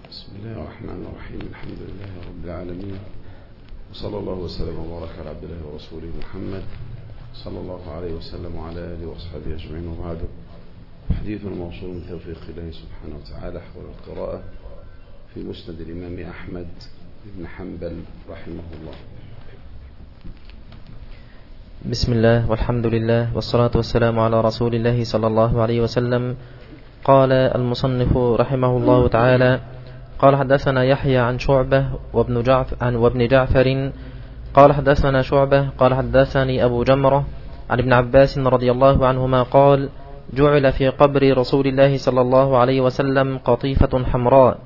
بسم الله الرحمن الرحيم. الحمد لله رب العالمين، وصلى الله وسلم وبارك على عبد الله ورسوله محمد صلى الله عليه وسلم وعلى آله وأصحابه أجمعين، وبعد. حديث موصول من توفيق الله سبحانه وتعالى حول القراءة في مسند الإمام أحمد بن حنبل رحمه الله. بسم الله والحمد لله والصلاة والسلام على رسول الله صلى الله عليه وسلم. قال المصنف رحمه الله تعالى: قال حدثنا يحيى عن شعبة وابن جعفر قال حدثنا شعبة قال حدثني أبو جمرة عن ابن عباس رضي الله عنهما قال: جعل في قبر رسول الله صلى الله عليه وسلم قطيفة حمراء.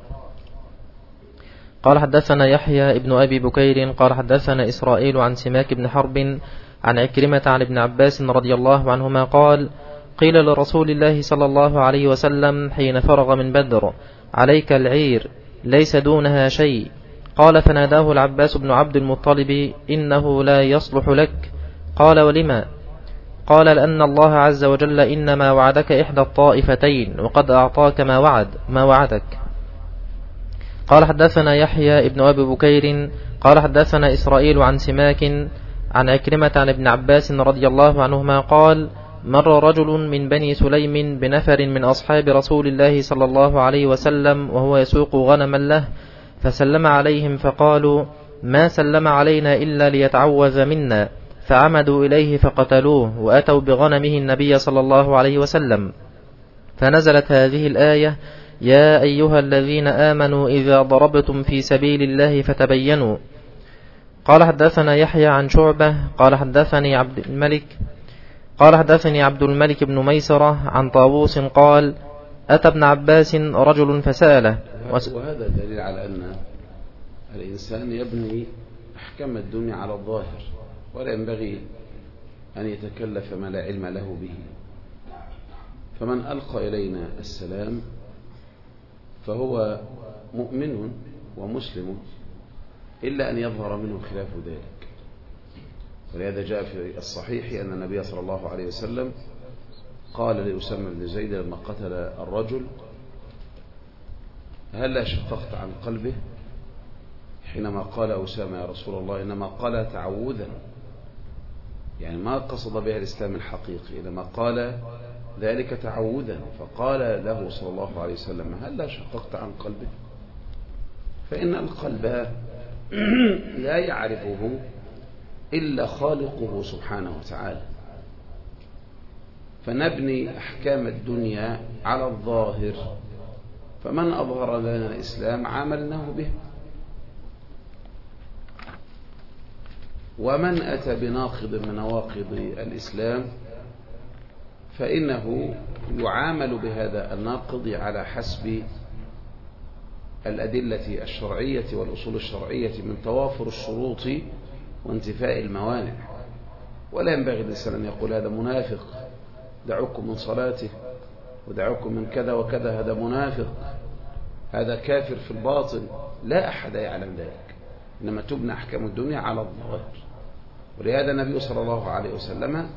قال حدثنا يحيى ابن أبي بكير قال حدثنا إسرائيل عن سماك بن حرب عن عكرمة عن ابن عباس رضي الله عنهما قال: قيل لرسول الله صلى الله عليه وسلم حين فرغ من بدر: عليك العير ليس دونها شيء. قال: فناداه العباس بن عبد المطلب: إنه لا يصلح لك. قال: ولما؟ قال: لأن الله عز وجل إنما وعدك إحدى الطائفتين، وقد أعطاك ما وعدك. قال حدثنا يحيى ابن أبي بكير قال حدثنا إسرائيل عن سماك عن عكرمة عن ابن عباس رضي الله عنهما قال: مر رجل من بني سليم بنفر من أصحاب رسول الله صلى الله عليه وسلم وهو يسوق غنما له، فسلم عليهم فقالوا: ما سلم علينا إلا ليتعوذ منا، فعمدوا إليه فقتلوه، وأتوا بغنمه النبي صلى الله عليه وسلم. فنزلت هذه الآية: يا أيها الذين آمنوا إذا ضربتم في سبيل الله فتبينوا. قال حدثنا يحيى عن شعبة قال حدثني عبد الملك بن ميسرة عن طاووس قال: أتى ابن عباس رجل فسأله. وهذا دليل على أن الإنسان يبني أحكام الدنيا على الظاهر، ولا ينبغي أن يتكلف ما لا علم له به. فمن ألقى إلينا السلام فهو مؤمن ومسلم، إلا أن يظهر منه خلاف ذلك. ولهذا جاء في الصحيح أن النبي صلى الله عليه وسلم قال لأسامة بن زيد لما قتل الرجل: هل شققت عن قلبه؟ حينما قال أسامة: يا رسول الله، إنما قال تعوذا، يعني ما قصد بها الإسلام الحقيقي، إنما قال ذلك تعوذا. فقال له صلى الله عليه وسلم: هل شققت عن قلبه؟ فإن القلب لا يعرفه إلا خالقه سبحانه وتعالى. فنبني أحكام الدنيا على الظاهر، فمن أظهر لنا الإسلام عاملناه به، ومن أتى بناقض من نواقض الإسلام فإنه يعامل بهذا الناقض على حسب الأدلة الشرعية والأصول الشرعية من توافر الشروط وانتفاء الموانع. ولا ينبغي للإنسان أن يقول: هذا منافق، دعوكم من صلاته، ودعوكم من كذا وكذا، هذا منافق، هذا كافر في الباطن. لا أحد يعلم ذلك، إنما تبنى أحكام الدنيا على الظاهر. ولهذا النبي صلى الله عليه وسلم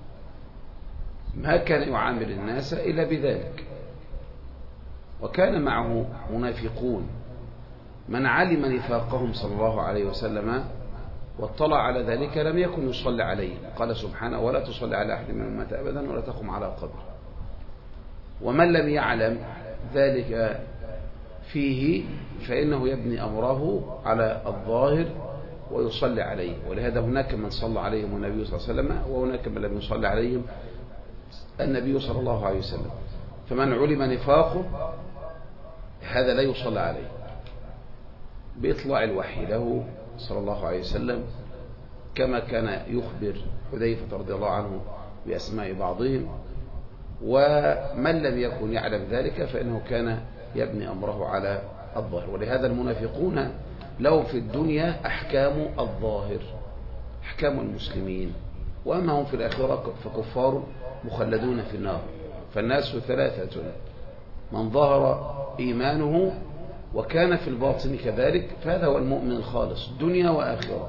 ما كان يعامل الناس إلا بذلك. وكان معه منافقون من علم نفاقهم صلى الله عليه وسلم واطلع على ذلك لم يكن يصلي عليه. قال سبحانه: ولا تصلي على أحد منهم مات أبدا ولا تقم على قبر. ومن لم يعلم ذلك فيه فإنه يبني أمره على الظاهر ويصلي عليه. ولهذا هناك من صلى عليهم النبي صلى الله عليه وسلم، وهناك من لم يصلي عليهم النبي صلى الله عليه وسلم. فمن علم نفاقه هذا لا يصلى عليه بإطلاع الوحي له صلى الله عليه وسلم، كما كان يخبر حذيفة رضي الله عنه بأسماء بعضهم. ومن لم يكن يعلم ذلك فإنه كان يبني أمره على الظاهر. ولهذا المنافقون لهم في الدنيا أحكام الظاهر، أحكام المسلمين، وأما هم في الآخرة فكفار مخلدون في النار. فالناس ثلاثة: من ظهر إيمانه وكان في الباطن كذلك، فهذا هو المؤمن الخالص دنيا وآخرة.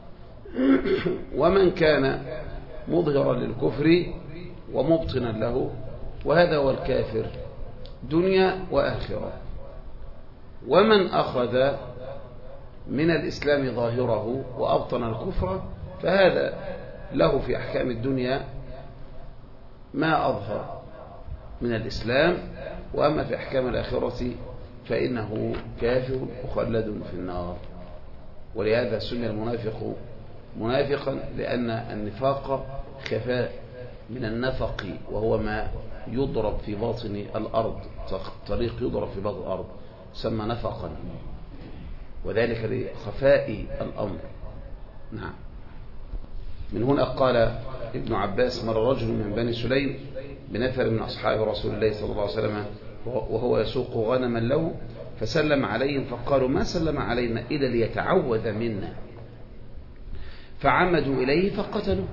ومن كان مظهرا للكفر ومبطنا له، وهذا هو الكافر دنيا وآخرة. ومن أخذ من الإسلام ظاهره وأبطن الكفر فهذا له في أحكام الدنيا ما أظهر من الإسلام، وأما في أحكام الآخرة فإنه كافر مخلد في النار. ولهذا سمي المنافق منافقا، لأن النفاق خفاء من النفق، وهو ما يضرب في باطن الأرض، طريق يضرب في باطن الأرض سمى نفقا، وذلك لخفاء الأمر. نعم. من هنا قال ابن عباس: مر رجل من بني سليم بنفر من أصحاب رسول الله صلى الله عليه وسلم وهو يسوق غنما له، فسلم عليهم فقالوا: ما سلم علينا إلا ليتعوذ منا، فعمدوا إليه فقتلوه،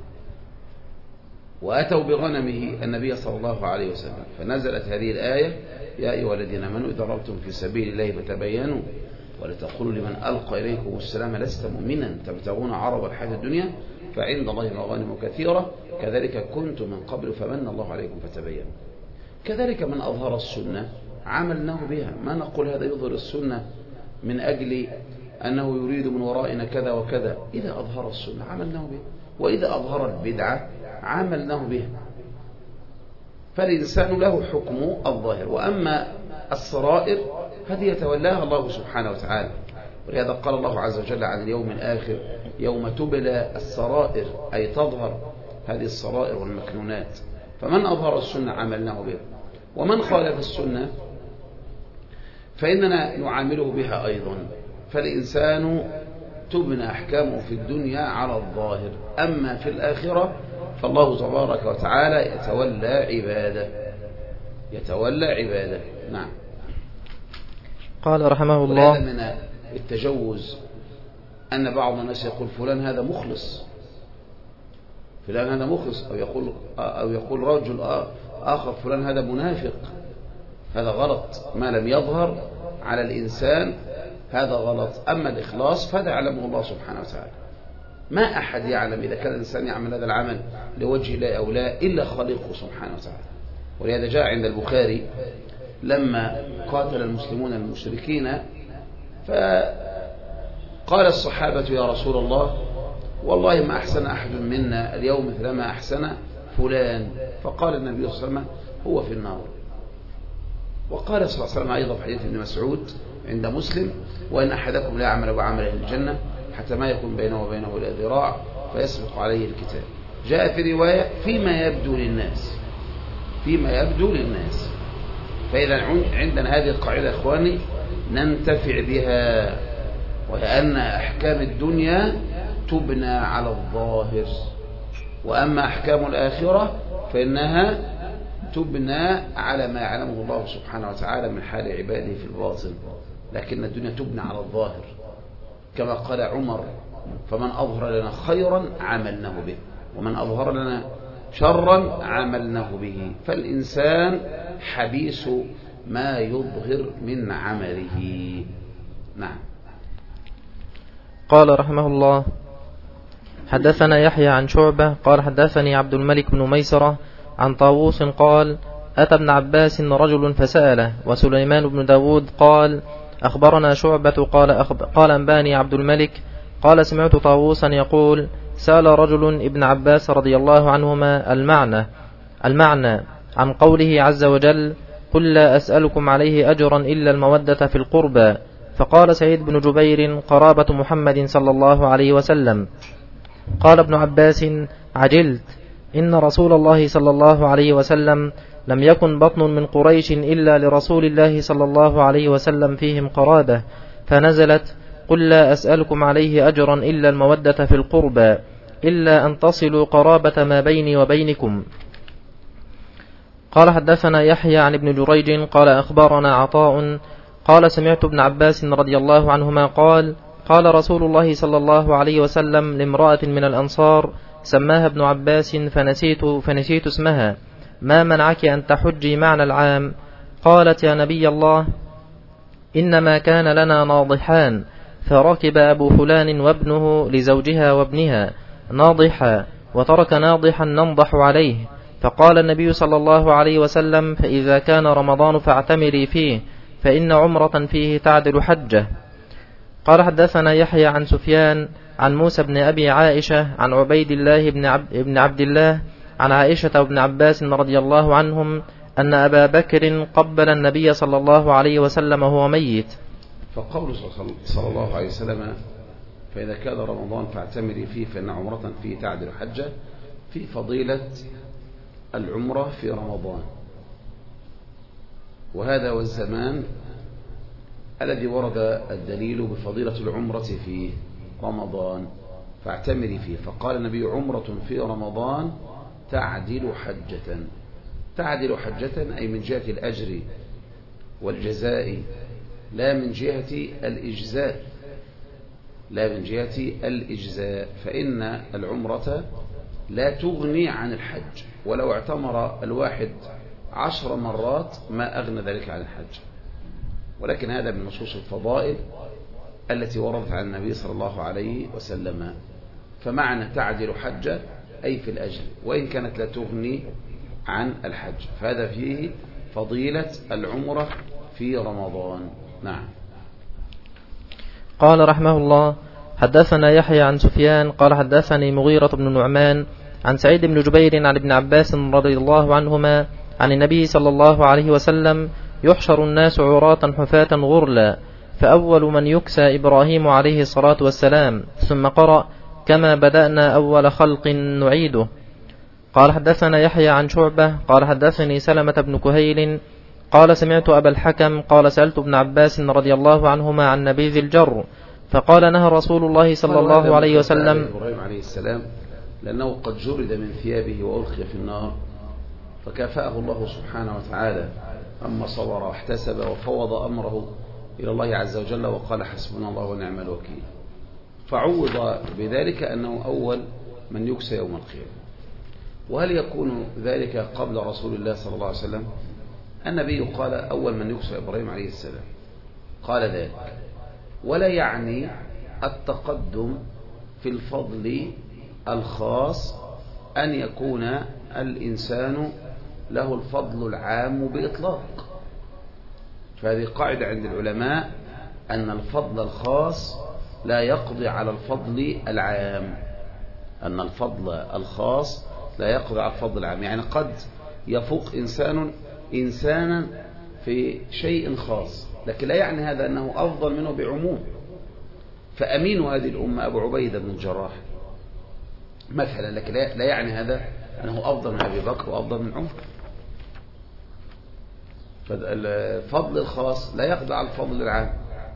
وأتوا بغنمه النبي صلى الله عليه وسلم، فنزلت هذه الآية: يا أيها الذين آمنوا إذا ضربتم في سبيل الله فتبينوا ولا تقولوا لمن ألقى إليكم السلام لست مؤمنا تبتغون عرض الحياة الدنيا فعند الله مغانم كثيرة كذلك كنتم من قبل فمن الله عليكم فتبينوا. كذلك من أظهر السنة عملناه بها، ما نقول هذا يظهر السنة من أجل أنه يريد من ورائنا كذا وكذا، إذا أظهر السنة عملناه بها، وإذا أظهر البدعة عملناه بها. فالإنسان له حكم الظاهر، وأما السرائر هذه يتولاها الله سبحانه وتعالى. ولهذا قال الله عز وجل عن اليوم الآخر: يوم تبلى السرائر، أي تظهر هذه السرائر والمكنونات. فمن أظهر السنة عملناه بها، ومن خالف السنة فإننا نعامله بها أيضا. فالإنسان تبنى أحكامه في الدنيا على الظاهر، أما في الآخرة فالله تبارك وتعالى يتولى عباده. نعم. قال رحمه الله: ولهذا من التجوز أن بعض الناس يقول فلان هذا مخلص، أو يقول رجل آخر فلان هذا منافق. هذا غلط، ما لم يظهر على الإنسان هذا غلط. أما الإخلاص فهذا يعلمه الله سبحانه وتعالى. ما أحد يعلم إذا كان الإنسان يعمل هذا العمل لوجه الله أو لا إلا خالقه سبحانه وتعالى. ولهذا جاء عند البخاري لما قاتل المسلمون المشركين فقال الصحابة: يا رسول الله والله ما أحسن أحد منا اليوم مثل ما أحسن فلان. فقال النبي صلى الله عليه وسلم: هو في النار. وقال صلى الله عليه وسلم أيضا في حديث ابن مسعود عند مسلم: وإن أحدكم لا يعمل بعمل أهل الجنة حتى ما يكون بينه وبينه إلا ذراع فيسبق عليه الكتاب. جاء في رواية: فيما يبدو للناس. فإذا عندنا هذه القاعدة إخواني ننتفع بها، وأن أحكام الدنيا تبنى على الظاهر، وأما أحكام الآخرة فإنها تبنى على ما يعلمه الله سبحانه وتعالى من حال عباده في الباطن. لكن الدنيا تبنى على الظاهر، كما قال عمر: فمن أظهر لنا خيرا عملناه به، ومن أظهر لنا شرا عملناه به. فالإنسان حبيس ما يظهر من عمله. نعم. قال رحمه الله: حدثنا يحيى عن شعبة قال حدثني عبد الملك بن ميسرة عن طاووس قال: أتى ابن عباس رجل فسأله. وسليمان بن داود قال: أخبرنا شعبة قال أنباني عبد الملك قال: سمعت طاووسا يقول: سأل رجل ابن عباس رضي الله عنهما المعنى عن قوله عز وجل: قل لا أسألكم عليه أجرا إلا المودة في القربى. فقال سعيد بن جبير: قرابة محمد صلى الله عليه وسلم. قال ابن عباس: عجلت، إن رسول الله صلى الله عليه وسلم لم يكن بطن من قريش إلا لرسول الله صلى الله عليه وسلم فيهم قرابة، فنزلت: قل لا أسألكم عليه أجرا إلا المودة في القربى إلا أن تصلوا قرابة ما بيني وبينكم. قال حدثنا يحيى عن ابن جريج قال أخبرنا عطاء قال: سمعت ابن عباس رضي الله عنهما قال: قال رسول الله صلى الله عليه وسلم لامرأة من الأنصار سماها ابن عباس فنسيت اسمها: ما منعك أن تحجي معنا العام؟ قالت: يا نبي الله، إنما كان لنا ناضحان، فركب أبو فلان وابنه لزوجها وابنها ناضحا، وترك ناضحا ننضح عليه. فقال النبي صلى الله عليه وسلم: فإذا كان رمضان فاعتمري فيه، فإن عمرة فيه تعدل حجة. قال حدثنا يحيى عن سفيان عن موسى بن أبي عائشة عن عبيد الله بن عبد الله عن عائشة وابن عباس رضي الله عنهم أن أبا بكر قبل النبي صلى الله عليه وسلم وهو ميت. فقول صلى الله عليه وسلم فإذا كان رمضان فاعتمري فيه فإن عمرة فيه تعدل حجة، في فضيلة العمرة في رمضان، وهذا هو الزمان الذي ورد الدليل بفضيلة العمرة في رمضان، فاعتمري فيه. فقال النبي عمرة في رمضان تعدل حجة. تعدل حجة أي من جهة الأجر والجزاء، لا من جهة الإجزاء، لا من جهة الإجزاء، فإن العمرة لا تغني عن الحج، ولو اعتمر الواحد 10 مرات ما أغنى ذلك عن الحج، ولكن هذا من نصوص الفضائل التي وردت عن النبي صلى الله عليه وسلم. فمعنى تعدل حجة أي في الأجر، وإن كانت لا تغني عن الحج، فهذا فيه فضيلة العمرة في رمضان. نعم. قال رحمه الله حدثنا يحيى عن سفيان قال حدثني مغيرة بن نعمان عن سعيد بن جبير عن ابن عباس رضي الله عنهما عن النبي صلى الله عليه وسلم يحشر الناس عراة حفاة غرلا، فأول من يكسى إبراهيم عليه الصلاة والسلام، ثم قرأ كما بدأنا أول خلق نعيده. قال حدثنا يحيى عن شعبة قال حدثني سلمة بن كهيل قال سمعت أبا الحكم قال سألت ابن عباس رضي الله عنهما عن نبيذ الجر، فقال نهى رسول الله صلى الله عليه وسلم إبراهيم عليه السلام لأنه قد جرد من ثيابه وألقي في النار، فكافأه الله سبحانه وتعالى أما صبر واحتسب وفوض أمره إلى الله عز وجل وقال حسبنا الله ونعم الوكيل، فعوض بذلك أنه أول من يكسى يوم القيامة. وهل يكون ذلك قبل رسول الله صلى الله عليه وسلم؟ النبي قال أول من يكسى إبراهيم عليه السلام، قال ذلك، ولا يعني التقدم في الفضل الخاص أن يكون الإنسان له الفضل العام بإطلاق. فهذه قاعدة عند العلماء أن الفضل الخاص لا يقضي على الفضل العام، أن الفضل الخاص لا يقضي على الفضل العام. يعني قد يفوق إنسانا في شيء خاص، لكن لا يعني هذا أنه أفضل منه بعموم. فأمين هذه الأمة أبو عبيدة بن الجراح مثلا، لكن لا يعني هذا أنه أفضل من أبي بكر وأفضل من عمر. فالفضل الخاص لا يقضي على الفضل العام،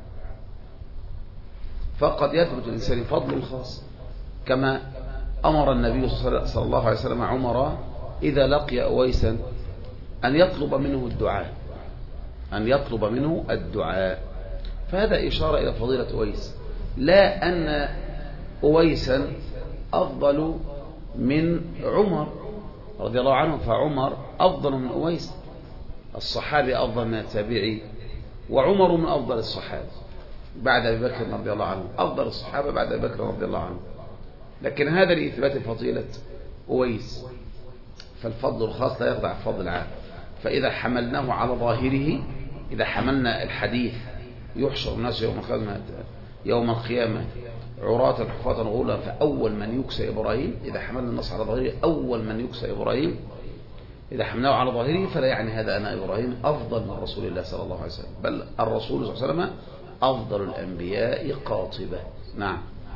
فقد يثبت الإنسان فضل خاص، كما أمر النبي صلى الله عليه وسلم عمر إذا لقي أويسا أن يطلب منه الدعاء، أن يطلب منه الدعاء. فهذا إشارة إلى فضيلة أويس، لا أن أويسا أفضل من عمر رضي الله عنه، فعمر أفضل من أويس، الصحابي أفضل من التابعي، وعمر من أفضل الصحابة بعد أبي بكر رضي الله عنه، أفضل الصحابة بعد أبي بكر رضي الله عنه. لكن هذا لإثبات فضيلة أويس، فالفضل الخاص لا يخضع الفضل العام. فإذا حملناه على ظاهره، إذا حملنا الحديث يحشر الناس يوم القيامة عراة حفاة غرلا فأول من يكسى إبراهيم، إذا حملنا النص على ظاهره أول من يكسى إبراهيم، إذا حملناه على ظاهره فلا يعني هذا أن إبراهيم أفضل من رسول الله صلى الله عليه وسلم، بل الرسول صلى الله عليه وسلم أفضل الأنبياء قاطبة. نعم.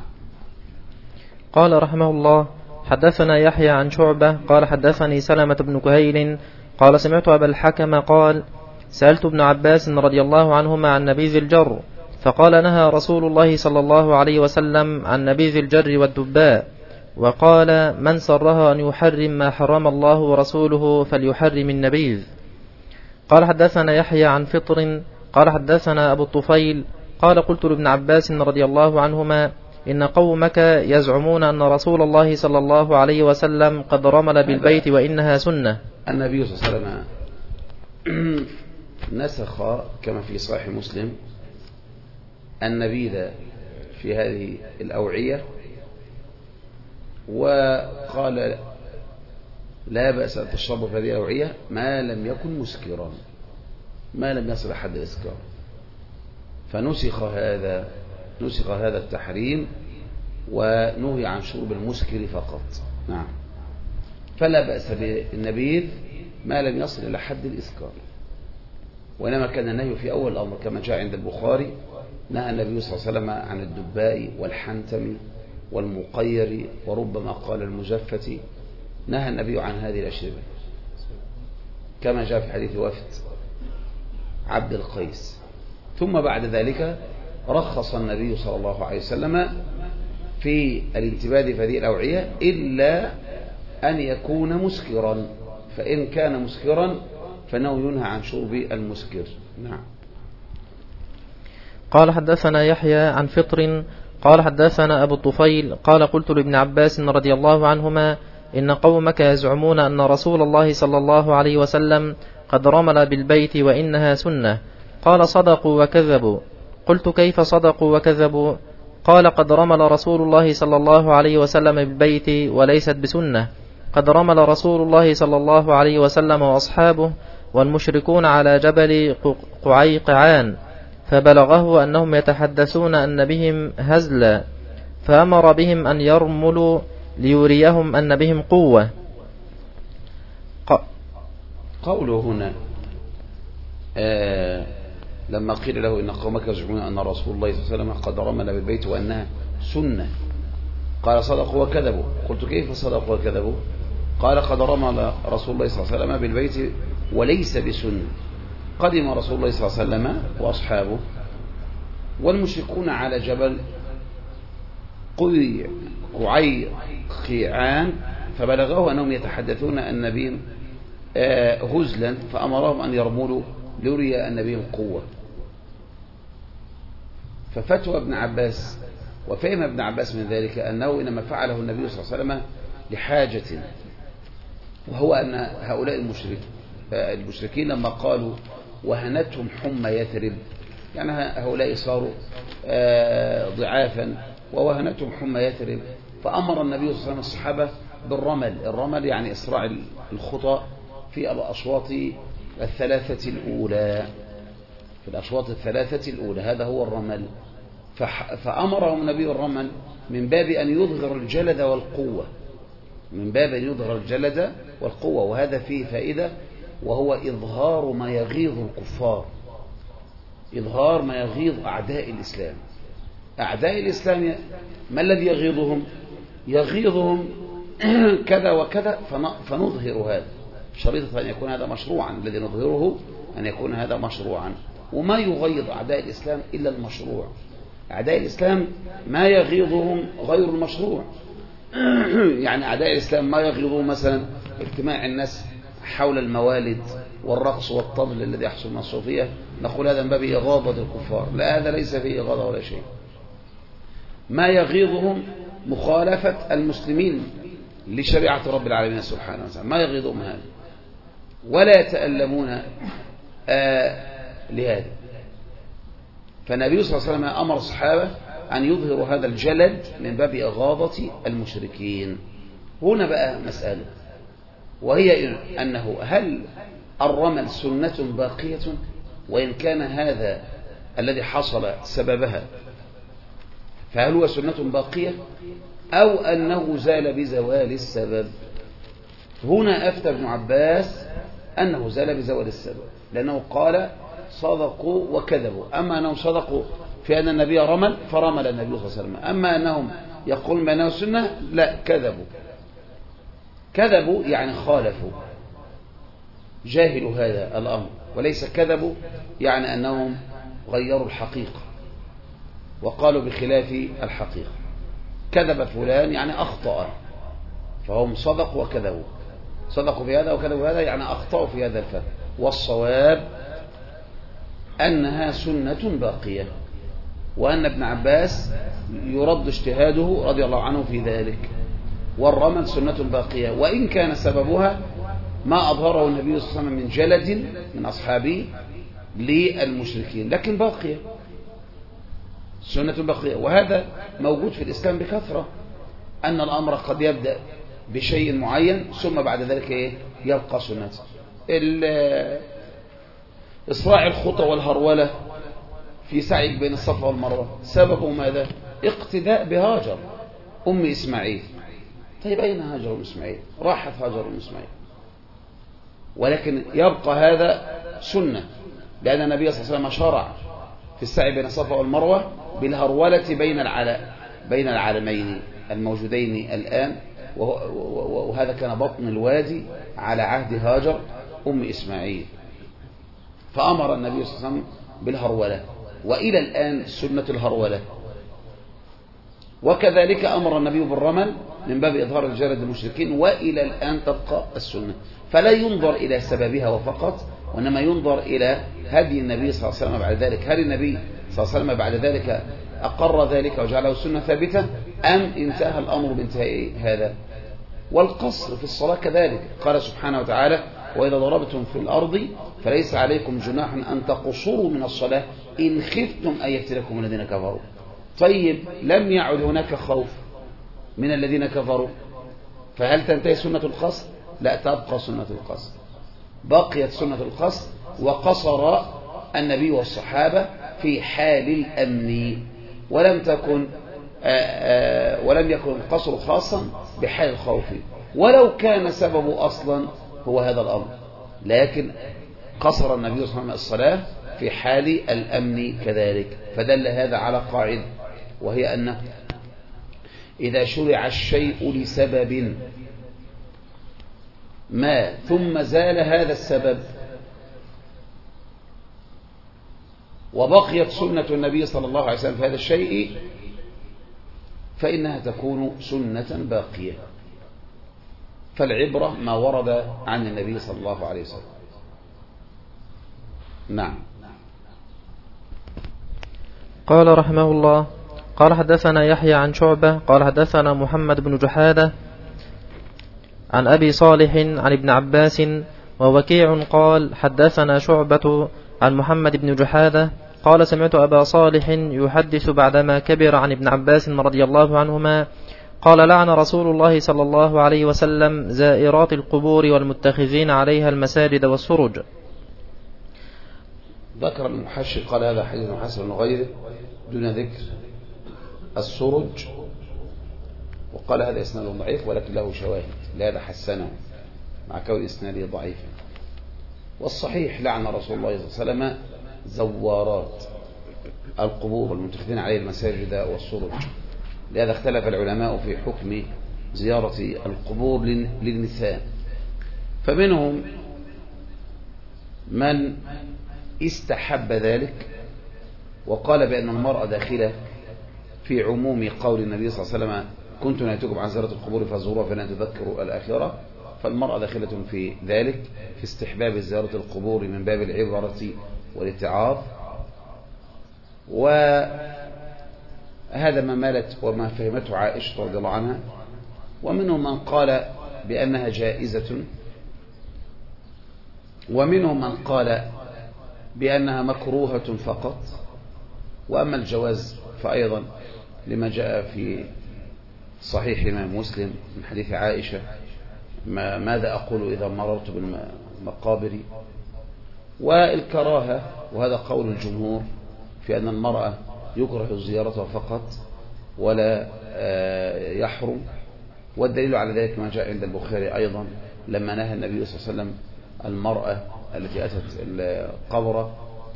قال رحمه الله حدثنا يحيى عن شعبة قال حدثني سلمة بن كهيل قال سمعت أبا الحكم قال سألت ابن عباس رضي الله عنهما عن نبيذ الجر، فقال نهى رسول الله صلى الله عليه وسلم عن نبيذ الجر والدباء، وقال من سرها أن يحرم ما حرم الله ورسوله فليحرم النبيذ. قال حدثنا يحيى عن فطر قال حدثنا أبو الطفيل قال قلت لابن عباس رضي الله عنهما إن قومك يزعمون أن رسول الله صلى الله عليه وسلم قد رمل بالبيت وإنها سنة. النبي صلى الله عليه وسلم نسخ كما في صحيح مسلم النبيذ في هذه الأوعية، وقال لا بأس أن تشربوا في هذه الأوعية ما لم يكن مسكرا، ما لم يصل حد الإسكار، فنسخ هذا التحريم ونهي عن شرب المسكر فقط. نعم. فلا بأس بالنبيذ ما لم يصل إلى حد الإسكار، وإنما كان النهي في أول الأمر كما جاء عند البخاري، نهى النبي صلى الله عليه وسلم عن الدباء والحنتم والمقير وربما قال المزفة، نهى النبي عن هذه الأشربة كما جاء في حديث وفد عبد القيس. ثم بعد ذلك رخص النبي صلى الله عليه وسلم في الانتباد في هذه الأوعية إلا أن يكون مسكرا، فإن كان مسكرا فإنه ينهى عن شرب المسكر. نعم. قال حدثنا يحيى عن فطر قال حدثنا أبو الطفيل قال قلت لابن عباس رضي الله عنهما إن قومك يزعمون أن رسول الله صلى الله عليه وسلم قد رمل بالبيت وإنها سنة. قال صدقوا وكذبوا. قلت كيف صدقوا وكذبوا؟ قال قد رمل رسول الله صلى الله عليه وسلم بالبيت وليست بسنة، قد رمل رسول الله صلى الله عليه وسلم وأصحابه والمشركون على جبل قعيقعان، فبلغه أنهم يتحدثون أن بهم هزلا، فأمر بهم أن يرملوا ليريهم أن بهم قوة. قوله هنا لما قيل له إن قومك يزعمون أن رسول الله صلى الله عليه وسلم قد رمل بالبيت وأنها سنة، قال صدقوا وكذبوا. قلت كيف صدقوا وكذبوا؟ قال قد رمل رسول الله صلى الله عليه وسلم بالبيت وليس بسنة. قدم رسول الله صلى الله عليه وسلم وأصحابه والمشركون على جبل قعيقعان، فبلغه أنهم يتحدثون أن بهم هزلا، فأمرهم أن يرملوا ليري أن بهم قوة. ففتوى ابن عباس وفهم ابن عباس من ذلك أنه إنما فعله النبي صلى الله عليه وسلم لحاجة، وهو أن هؤلاء المشركين لما قالوا وهنتهم حمى يثرب، يعني هؤلاء صاروا ضعافا ووهنتهم حمى يثرب، فأمر النبي صلى الله عليه وسلم الصحابة بالرمل. الرمل يعني إسراع الخطى في الأشواط الثلاثة الأولى، في الأشواط الثلاثة الأولى، هذا هو الرمل. فأمرهم النبي الرمل من باب أن يظهر الجلد والقوة، من باب أن يظهر الجلد والقوة، وهذا فيه فائدة، وهو إظهار ما يغيظ الكفار، إظهار ما يغيظ أعداء الإسلام. أعداء الإسلام ما الذي يغيظهم؟ يغيظهم كذا وكذا، فنظهر هذا شريطة أن يكون هذا مشروعا، الذي نظهره أن يكون هذا مشروعا. وما يغيظ أعداء الإسلام إلا المشروع. أعداء الإسلام ما يغيظهم غير المشروع. يعني أعداء الإسلام ما يغيظهم مثلا اجتماع الناس حول الموالد والرقص والطبل الذي يحصل من الصوفية، نقول هذا من باب إغاظة الكفار. لا، هذا ليس فيه إغاظة ولا شيء. ما يغيظهم مخالفة المسلمين لشريعة رب العالمين سبحانه وتعالى، ما يغيظهم هذا، ولا يتألمون لهذا. فالنبي صلى الله عليه وسلم أمر الصحابة أن يظهروا هذا الجلد من باب إغاظة المشركين. هنا بقى مسألة، وهي أنه هل الرمل سنة باقية، وإن كان هذا الذي حصل سببها فهل هو سنة باقية أو أنه زال بزوال السبب؟ هنا أفتى ابن عباس أنه زال بزوال السبب، لأنه قال صدقوا وكذبوا. أما أنهم صدقوا في أن النبي رمل فرمل النبي صلى الله عليه وسلم، أما أنهم يقولون بأنه سنة لا، كذبوا يعني خالفوا، جاهلوا هذا الأمر، وليس كذبوا يعني أنهم غيروا الحقيقة وقالوا بخلاف الحقيقة. كذب فلان يعني أخطأ، فهم صدقوا وكذبوا، صدقوا في هذا وكذبوا هذا يعني أخطأوا في هذا الفهم. والصواب أنها سنة باقية، وأن ابن عباس يرد اجتهاده رضي الله عنه في ذلك. والرمل سنة باقية، وإن كان سببها ما أظهره النبي صلى الله عليه وسلم من جلد من أصحابه للمشركين، لكن باقية، سنة باقية. وهذا موجود في الإسلام بكثرة، أن الأمر قد يبدأ بشيء معين ثم بعد ذلك يبقى سنة. إسراع الخطى والهرولة في سعيك بين الصفا والمروة سببه ماذا؟ اقتداء بهاجر أم إسماعيل. طيب أين هاجر أم إسماعيل؟ راحت هاجر أم إسماعيل، ولكن يبقى هذا سنة، لأن النبي صلى الله عليه وسلم شرع في السعي بين الصفا والمروة بالهرولة بين العالمين الموجودين الآن، وهذا كان بطن الوادي على عهد هاجر أم إسماعيل، فأمر النبي صلى الله عليه وسلم بالهرولة، وإلى الآن سنة الهرولة. وكذلك أمر النبي بالرمل من باب إظهار الجلد المشركين، وإلى الآن تبقى السنة. فلا ينظر إلى سببها وفقط، وإنما ينظر إلى هدي النبي صلى الله عليه وسلم بعد ذلك. هل النبي صلى الله عليه وسلم بعد ذلك أقر ذلك وجعله سنة ثابتة، أم انتهى الأمر بانتهاء هذا؟ والقصر في الصلاة كذلك، قال سبحانه وتعالى: وإذا ضربتم في الأرض فليس عليكم جناح أن تقصروا من الصلاة إن خفتم أن يفتنكم الذين كفروا. طيب لم يعد هناك خوف من الذين كفروا، فهل تنتهي سنة القصر؟ لا، تبقى سنة القصر، بقيت سنة القصر. وقصر النبي والصحابة في حال الأمن، ولم يكن القصر خاصا بحال الخوف، ولو كان سببه أصلا هو هذا الأمر، لكن قصر النبي صلى الله عليه وسلم الصلاة في حال الأمن كذلك. فدل هذا على قاعدة، وهي أن إذا شرع الشيء لسبب ما ثم زال هذا السبب وبقيت سنة النبي صلى الله عليه وسلم في هذا الشيء، فإنها تكون سنة باقية. فالعبرة ما ورد عن النبي صلى الله عليه وسلم. نعم. قال رحمه الله: قال حدثنا يحيى عن شعبة قال حدثنا محمد بن جحادة عن أبي صالح عن ابن عباس، ووكيع قال حدثنا شعبة عن محمد بن جحادة قال سمعت أبا صالح يحدث بعدما كبر عن ابن عباس رضي الله عنهما قال: لعن رسول الله صلى الله عليه وسلم زائرات القبور والمتخذين عليها المساجد والسرج. ذكر المحشي قال: هذا حديث حسن وغيره دون ذكر السرج، وقال هذا إسناده ضعيف ولكن له شواهد لهذا حسنه مع كون إسناده ضعيفا. والصحيح لعن رسول الله صلى الله عليه وسلم زوارات القبور والمتخذين عليه المساجد والسرج. لهذا اختلف العلماء في حكم زيارة القبور للنساء، فمنهم من استحب ذلك وقال بأن المرأة داخلة في عموم قول النبي صلى الله عليه وسلم: كنت نهيتكم عن زيارة القبور فزوروها فلن تذكروا الآخرة. فالمرأة داخلة في ذلك، في استحباب زيارة القبور من باب العبرة والاتعاظ. وهذا ما مالت وما فهمته عائشة رضي الله عنها. ومنهم من قال بأنها جائزة، ومنهم من قال بأنها مكروهة فقط. وأما الجواز فأيضا لما جاء في صحيح الإمام مسلم من حديث عائشة: ماذا أقول إذا مررت بالمقابر. والكراهة، وهذا قول الجمهور في أن المرأة يكره زيارتها فقط ولا يحرم. والدليل على ذلك ما جاء عند البخاري أيضا لما نهى النبي صلى الله عليه وسلم المرأة التي أتت القبر.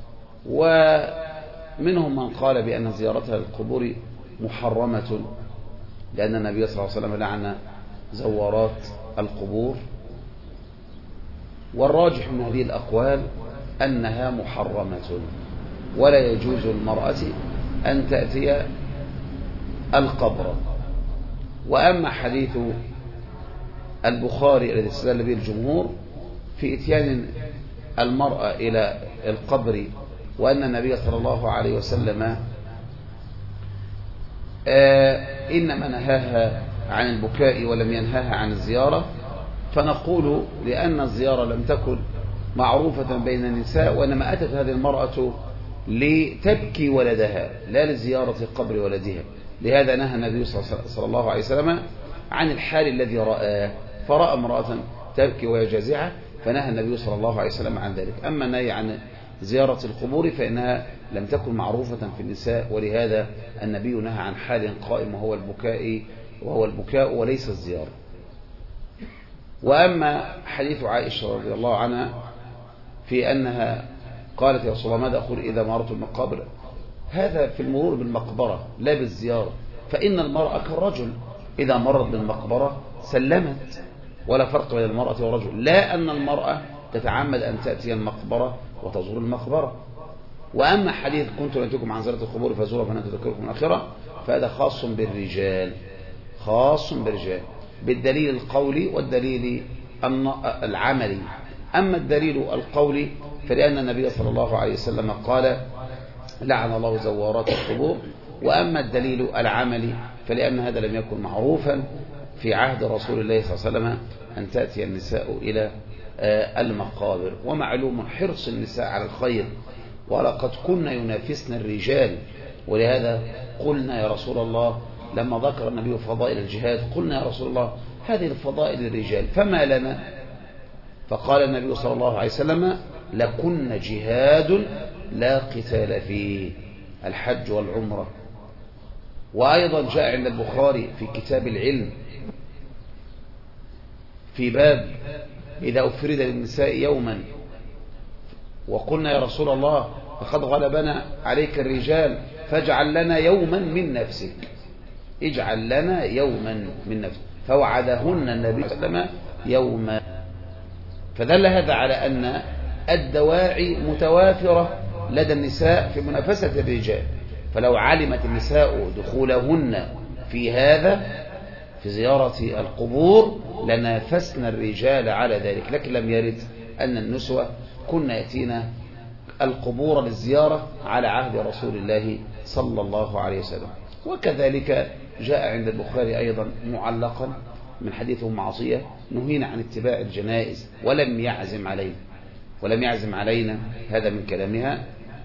ومنهم من قال بأن زيارتها للقبور محرمة، لأن النبي صلى الله عليه وسلم لعن زوارات القبور. والراجح من هذه الأقوال أنها محرمة، ولا يجوز للمرأة أن تأتي القبر. وأما حديث البخاري الذي استدل به الجمهور في إتيان المرأة إلى القبر، وأن النبي صلى الله عليه وسلم إنما نهاها عن البكاء ولم ينهاها عن الزيارة، فنقول لأن الزيارة لم تكن معروفة بين النساء، وإنما أتت هذه المرأة لتبكي ولدها لا لزيارة قبر ولدها. لهذا نهى النبي صلى الله عليه وسلم عن الحال الذي رآه، فرأى امرأة تبكي وهي جازعة فنهى النبي صلى الله عليه وسلم عن ذلك. أما النهي عن زيارة القبور فإنها لم تكن معروفة في النساء، ولهذا النبي نهى عن حال قائم وهو البكاء وليس الزيارة. وأما حديث عائشة رضي الله عنها في أنها قالت يا رسول الله ماذا أقول إذا مررت بالمقابر، هذا في المرور بالمقبرة لا بالزيارة، فإن المرأة كالرجل إذا مرت بالمقبرة سلمت، ولا فرق بين المرأة والرجل، لا أن المرأة تتعمد أن تأتي المقبرة وتزور المقبرة. وأما حديث كنت نهيتكم عن زيارة القبور فزورها فإنها تذكركم الآخرة، فهذا خاص بالرجال، خاص بالرجال بالدليل القولي والدليل العملي. أما الدليل القولي فلأن النبي صلى الله عليه وسلم قال لعن الله زوارات القبور، وأما الدليل العملي فلأن هذا لم يكن معروفا في عهد رسول الله صلى الله عليه وسلم أن تأتي النساء إلى المقابر. ومعلوم حرص النساء على الخير، ولقد كنا ينافسن الرجال، ولهذا قلنا يا رسول الله لما ذكر النبي فضائل الجهاد قلنا يا رسول الله هذه الفضائل للرجال فما لنا؟ فقال النبي صلى الله عليه وسلم لكن جهاد لا قتال فيه، الحج والعمرة. وأيضا جاء عند البخاري في كتاب العلم في باب إذا أفرد للنساء يوما وقلنا يا رسول الله فقد غلبنا عليك الرجال فاجعل لنا يوما من نفسك، اجعل لنا يوما من نفسك، فوعدهن النبي صلى الله عليه وسلم يوما. فدل هذا على أن الدواعي متوافرة لدى النساء في منافسة الرجال، فلو علمت النساء دخولهن في هذا في زيارة القبور لنافسنا الرجال على ذلك، لكن لم يرد أن النسوة كنا يأتينا القبور للزيارة على عهد رسول الله صلى الله عليه وسلم. وكذلك جاء عند البخاري أيضا معلقا من حديث أم عطية نهينا عن اتباع الجنائز ولم يعزم علينا، هذا من كلامها.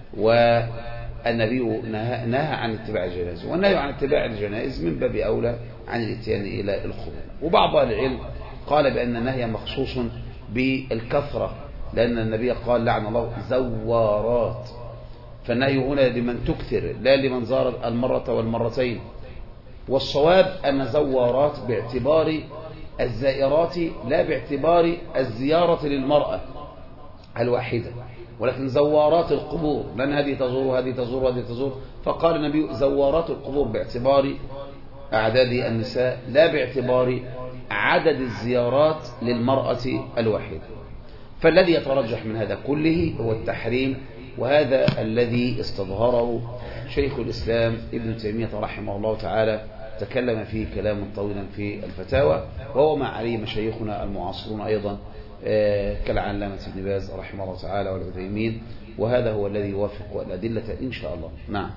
والنبي نهى عن اتباع الجنائز، والنهي عن اتباع الجنائز من باب أولى عن الاتيان إلى القبور. وبعض أهل العلم قال بأن النهي مخصوص بالكثرة، لأن النبي قال لعن الله زوارات، فالنهي هنا لمن تكثر لا لمن زار المرة والمرتين. والصواب أن زوارات باعتبار الزائرات لا باعتبار الزيارة للمرأة الواحدة، ولكن زوارات القبور، لأن هذه تزور وهذه تزور وهذه تزور، فقال النبي زوارات القبور باعتبار أعداد النساء لا باعتبار عدد الزيارات للمرأة الواحدة. فالذي يترجح من هذا كله هو التحريم، وهذا الذي استظهره شيخ الإسلام ابن تيمية رحمه الله تعالى، تكلم فيه كلاما طويلا في الفتاوى، وهو ما عليه مشايخنا المعاصرون أيضا كالعلامة ابن باز رحمه الله تعالى والعثيمين، وهذا هو الذي يوافق الأدلة إن شاء الله. نعم.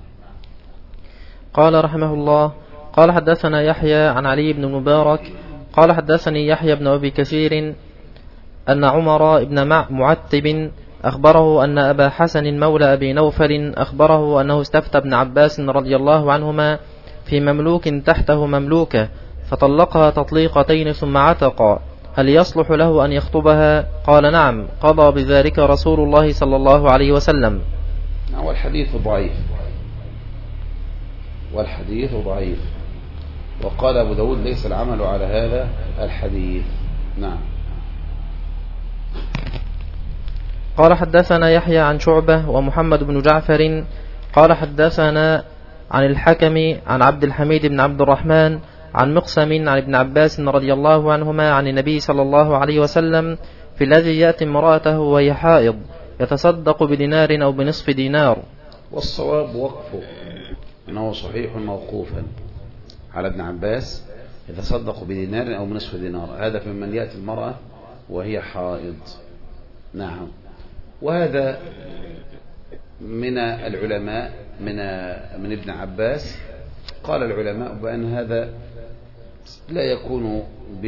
قال رحمه الله: قال حدثنا يحيى عن علي بن المبارك قال حدثني يحيى بن أبي كثير أن عمر بن معتب أخبره أن أبا حسن مولى أبي نوفل أخبره أنه استفتى ابن عباس رضي الله عنهما في مملوك تحته مملوكة فطلقها تطليقتين ثم عتق، هل يصلح له أن يخطبها؟ قال نعم، قضى بذلك رسول الله صلى الله عليه وسلم. والحديث ضعيف، وقال أبو داود ليس العمل على هذا الحديث. نعم. قال حدثنا يحيى عن شعبة ومحمد بن جعفر قال حدثنا عن الحكم عن عبد الحميد بن عبد الرحمن عن مقسم عن ابن عباس رضي الله عنهما عن النبي صلى الله عليه وسلم في الذي يأتي امرأته وهي حائض يتصدق بدينار أو بنصف دينار. والصواب وقفه إنه صحيح موقوفا على ابن عباس يتصدق بدينار أو بنصف دينار، هذا في من يأتي المرأة وهي حائض. نعم. وهذا من العلماء من ابن عباس قال العلماء بأن هذا لا يكون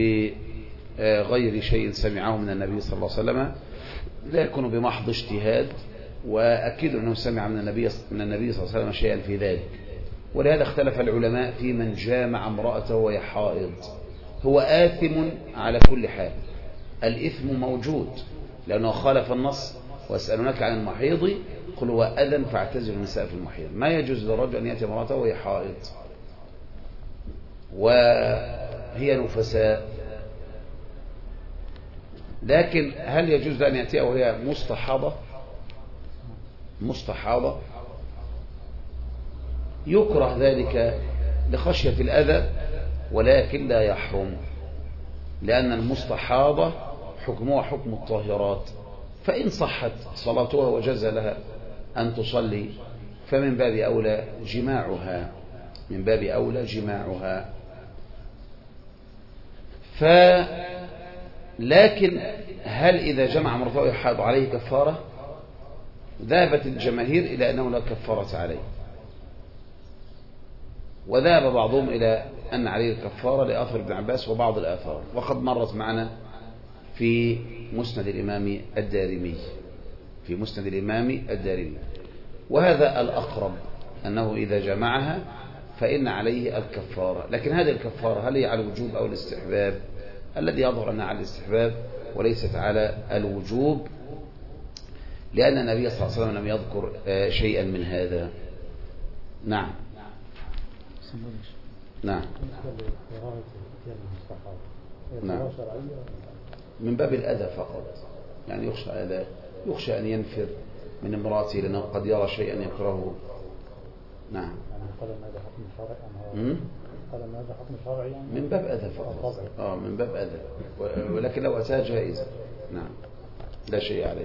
بغير شيء سمعه من النبي صلى الله عليه وسلم، لا يكون بمحض اجتهاد، وأكيد أنه سمع من النبي صلى الله عليه وسلم شيئا في ذلك. ولهذا اختلف العلماء في من جامع امرأته وهي حائض، هو آثم على كل حال، الإثم موجود لأنه خالف النص ويسألونك عن المحيض قل هو أذى فاعتزلوا النساء في المحيض. ما يجوز للرجل أن يأتي امرأته وهي حائض وهي نفساء، لكن هل يجوز أن يأتيها وهي مستحاضة؟ يكره ذلك لخشية الأذى، ولكن لا يحرم، لأن المستحاضة حكمها حكم الطاهرات، فإن صحت صلاتها وجاز لها أن تصلي فمن باب أولى جماعها. لكن هل إذا جمع امرأته وحاض عليه كفارة؟ ذهبت الجماهير إلى أنه لا كفارة عليه، وذهب بعضهم إلى أن عليه الكفارة لأثر ابن عباس وبعض الآثار، وقد مرت معنا في مسند الإمام الدارمي، وهذا الأقرب أنه إذا جمعها فإن عليه الكفارة. لكن هذه الكفارة هل هي على الوجوب أو الاستحباب؟ الذي يظهر أنها على الاستحباب وليست على الوجوب، لأن النبي صلى الله عليه وسلم لم يذكر شيئا من هذا. نعم. من باب الأذى فقط، يعني يخشى أن ينفر من امرأته لأنه قد يرى شيئا يكرهه. نعم. من باب أذى فقط. من باب أذى، ولكن لو أتاها جائزة. نعم، لا شيء عليه.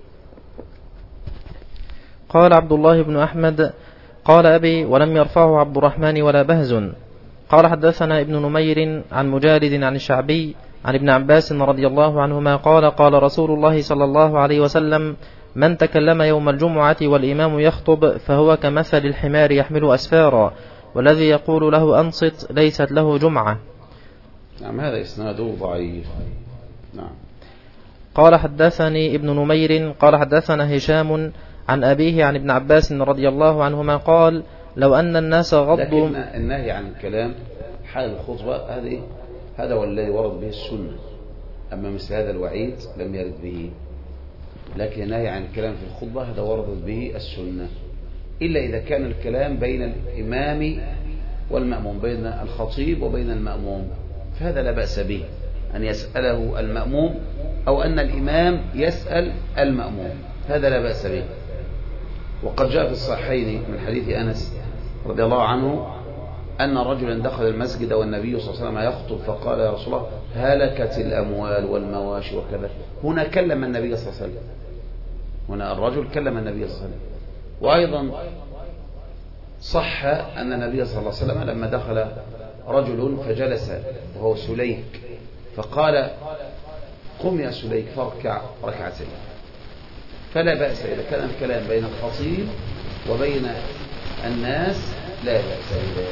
قال عبد الله بن أحمد قال أبي ولم يرفعه عبد الرحمن ولا بهز. قال حدثنا ابن نمير عن مجالد عن الشعبي عن ابن عباس رضي الله عنهما قال قال رسول الله صلى الله عليه وسلم من تكلم يوم الجمعة والإمام يخطب فهو كمثل الحمار يحمل أسفارا، والذي يقول له أنصت ليست له جمعة. نعم، هذا إسناده ضعيف. نعم. قال حدثني ابن نمير قال حدثنا هشام عن أبيه عن ابن عباس رضي الله عنهما قال لو أن الناس غضوا. لكن النهي عن الكلام حال الخطبة هذا هو الذي ورد به السنة، أما مثل هذا الوعيد لم يرد به. لكن النهي عن الكلام في الخطبة هذا ورد به السنة، إلا إذا كان الكلام بين الإمام والمأموم، بين الخطيب وبين المأموم، فهذا لا بأس به أن يسأله المأموم أو أن الإمام يسأل المأموم، هذا لا بأس به. وقد جاء في الصحيحين من حديث أنس رضي الله عنه أن رجلا دخل المسجد والنبي صلى الله عليه وسلم يخطب فقال يا رسول الله هلكت الأموال والمواشي وكذا. هنا كلم النبي صلى الله عليه وسلم، هنا الرجل كلم النبي صلى الله عليه وسلم. وأيضا صح أن النبي صلى الله عليه وسلم لما دخل رجل فجلس وهو سليك فقال قم يا سليك فاركع ركعتين. فلا بأس إذا كان الكلام بين الخطيب وبين الناس لا بأس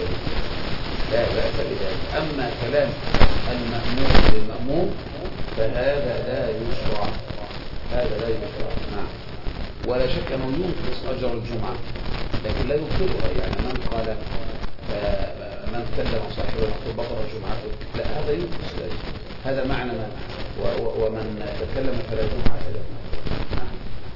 بذلك. أما كلام المأموم للمأموم فهذا لا يشرع، نعم. ولا شك أنه ينقص أجر الجمعة لكن لا يبطلها. يعني من كلم صاحبه يقول بطل جمعته، لا، هذا ينقص ذلك، هذا معنى ومن تكلم فلا جمعة له. نعم.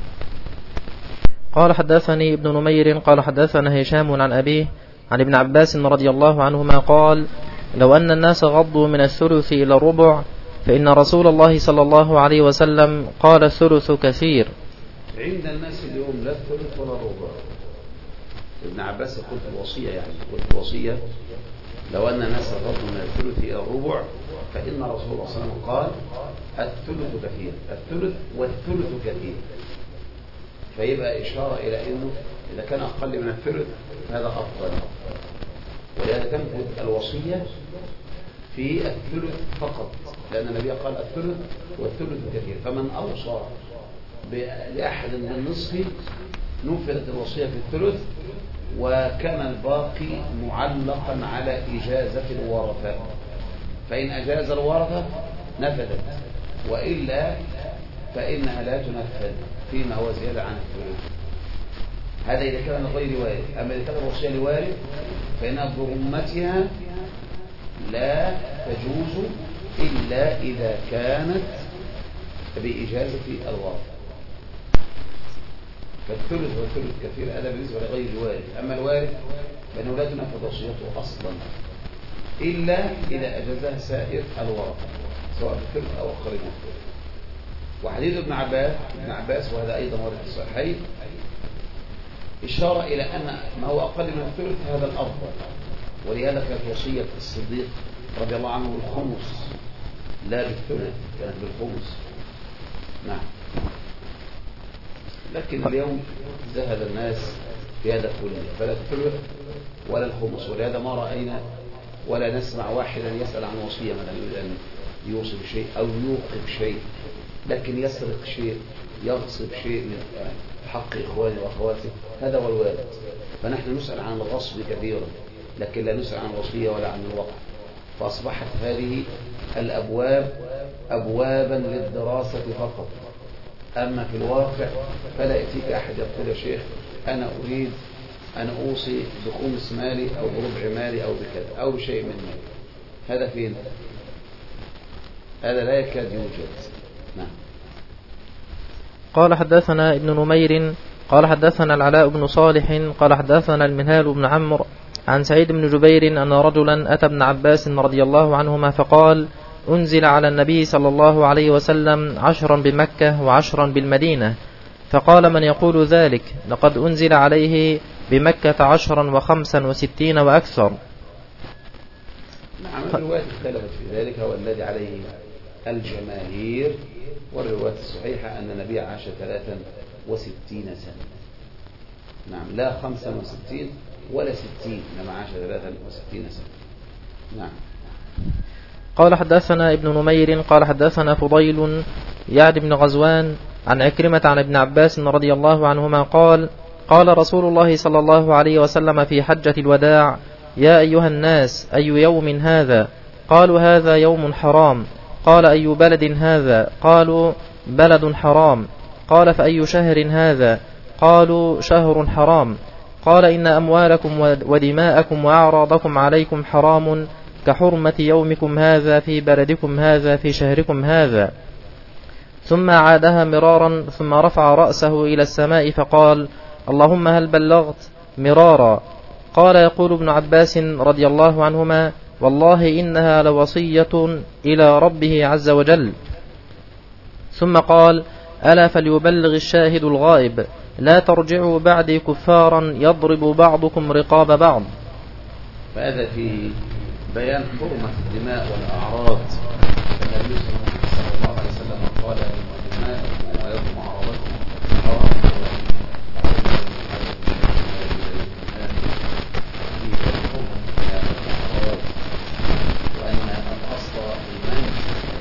قال حدثني ابن نمير قال حدثنا هشام عن أبيه عن ابن عباس رضي الله عنهما قال لو أن الناس غضوا من الثلث إلى الربع فإن رسول الله صلى الله عليه وسلم قال الثلث كثير. عند الناس اليوم لا الثلث ولا الربع. ابن عباس يقول في الوصية لو أن الناس غضوا من الثلث إلى الربع فإن رسول الله صلى الله عليه وسلم قال الثلث كثير، الثلث والثلث كثير. فيبقى إشارة إلى أنه إذا كان أقل من الثلث هذا أفضل، ولهذا تنفذ الوصية في الثلث فقط، لأن النبي قال الثلث والثلث كثير. فمن أوصى لأحد بالنصف نفذت الوصية في الثلث، وكان الباقي معلقا على إجازة الورثة، فإن أجاز الورثة نفذت، وإلا فإنها لا تنفذ فيما هو زيادة عن الثلث. هذا إذا كان غير وارث. أما إذا كانت الوصية لوارث فإنها برمتها لا تجوز إلا إذا كانت بإجازة الورثة. فالثلث والثلث كثير هذا بالنسبة لغير الوارث. أما الوارث فإنه لا تنفذ وصيته أصلا إلا إذا أجازها سائر الورثة سواء بالثلث أو أقل من الثلث. وحديث ابن عباس وهذا أيضا ورد في الصحيحين إشارة إلى أن ما هو أقل من الثلث هذا الأفضل، ولهذا كانت وصية الصديق رضي الله عنه بالخمس لا بالثلث، كانت بالخمس. نعم. لكن اليوم زهد الناس في هذا كله، فلا الثلث ولا الخمس، ولهذا ما رأينا ولا نسمع واحدا يسأل عن وصية مثلا يريد أن يوصي بشيء أو يوقف شيء، لكن يسرق شيء يغصب شيء من حق إخوانه وأخواته، هذا هو الوارد. فنحن نسأل عن الغصب كثيرا لكن لا نسأل عن الوصية ولا عن الوقف. فأصبحت هذه الأبواب أبوابا للدراسة فقط. أما في الواقع فلا يأتيك أحد يقول يا شيخ أنا أريد أن أوصي بخمس مالي أو بربع مالي أو بكذا أو بشيء من مالي. هذا فين؟ هذا لا يكاد يوجد. نعم. قال حدثنا ابن نمير قال حدثنا العلاء بن صالح قال حدثنا المنهال بن عمرو عن سعيد بن جبير أن رجلا أتى ابن عباس رضي الله عنهما فقال أنزل على النبي صلى الله عليه وسلم 10 بمكة و10 بالمدينة. فقال من يقول ذلك؟ لقد أنزل عليه بمكة 10 و65 وأكثر. نعم. الروايات اختلفت في ذلك، هو الذي عليه الجماهير، والروايات الصحيحة أن النبي عاش 63 سنة. نعم، لا 65 ولا 60، إنما عاش 63 سنة. نعم. قال حدثنا ابن نمير قال حدثنا فضيل يعني بن غزوان عن عكرمة عن ابن عباس رضي الله عنهما قال قال رسول الله صلى الله عليه وسلم في حجة الوداع يا أيها الناس أي يوم هذا؟ قالوا هذا يوم حرام. قال أي بلد هذا؟ قالوا بلد حرام. قال فأي شهر هذا؟ قالوا شهر حرام. قال إن أموالكم ودماءكم وأعراضكم عليكم حرام كحرمة يومكم هذا في بلدكم هذا في شهركم هذا. ثم عادها مرارا ثم رفع رأسه إلى السماء فقال اللهم هل بلغت؟ مرارا. قال يقول ابن عباس رضي الله عنهما والله إنها لوصية إلى ربه عز وجل. ثم قال ألا فليبلغ الشاهد الغائب لا ترجعوا بعدي كفارا يضرب بعضكم رقاب بعض. فهذا في بيان حرمة الدماء والأعراض. النبي صلى الله عليه وسلم قال دماءكم ويضم أعراضكم حرام وأن الأصل المنع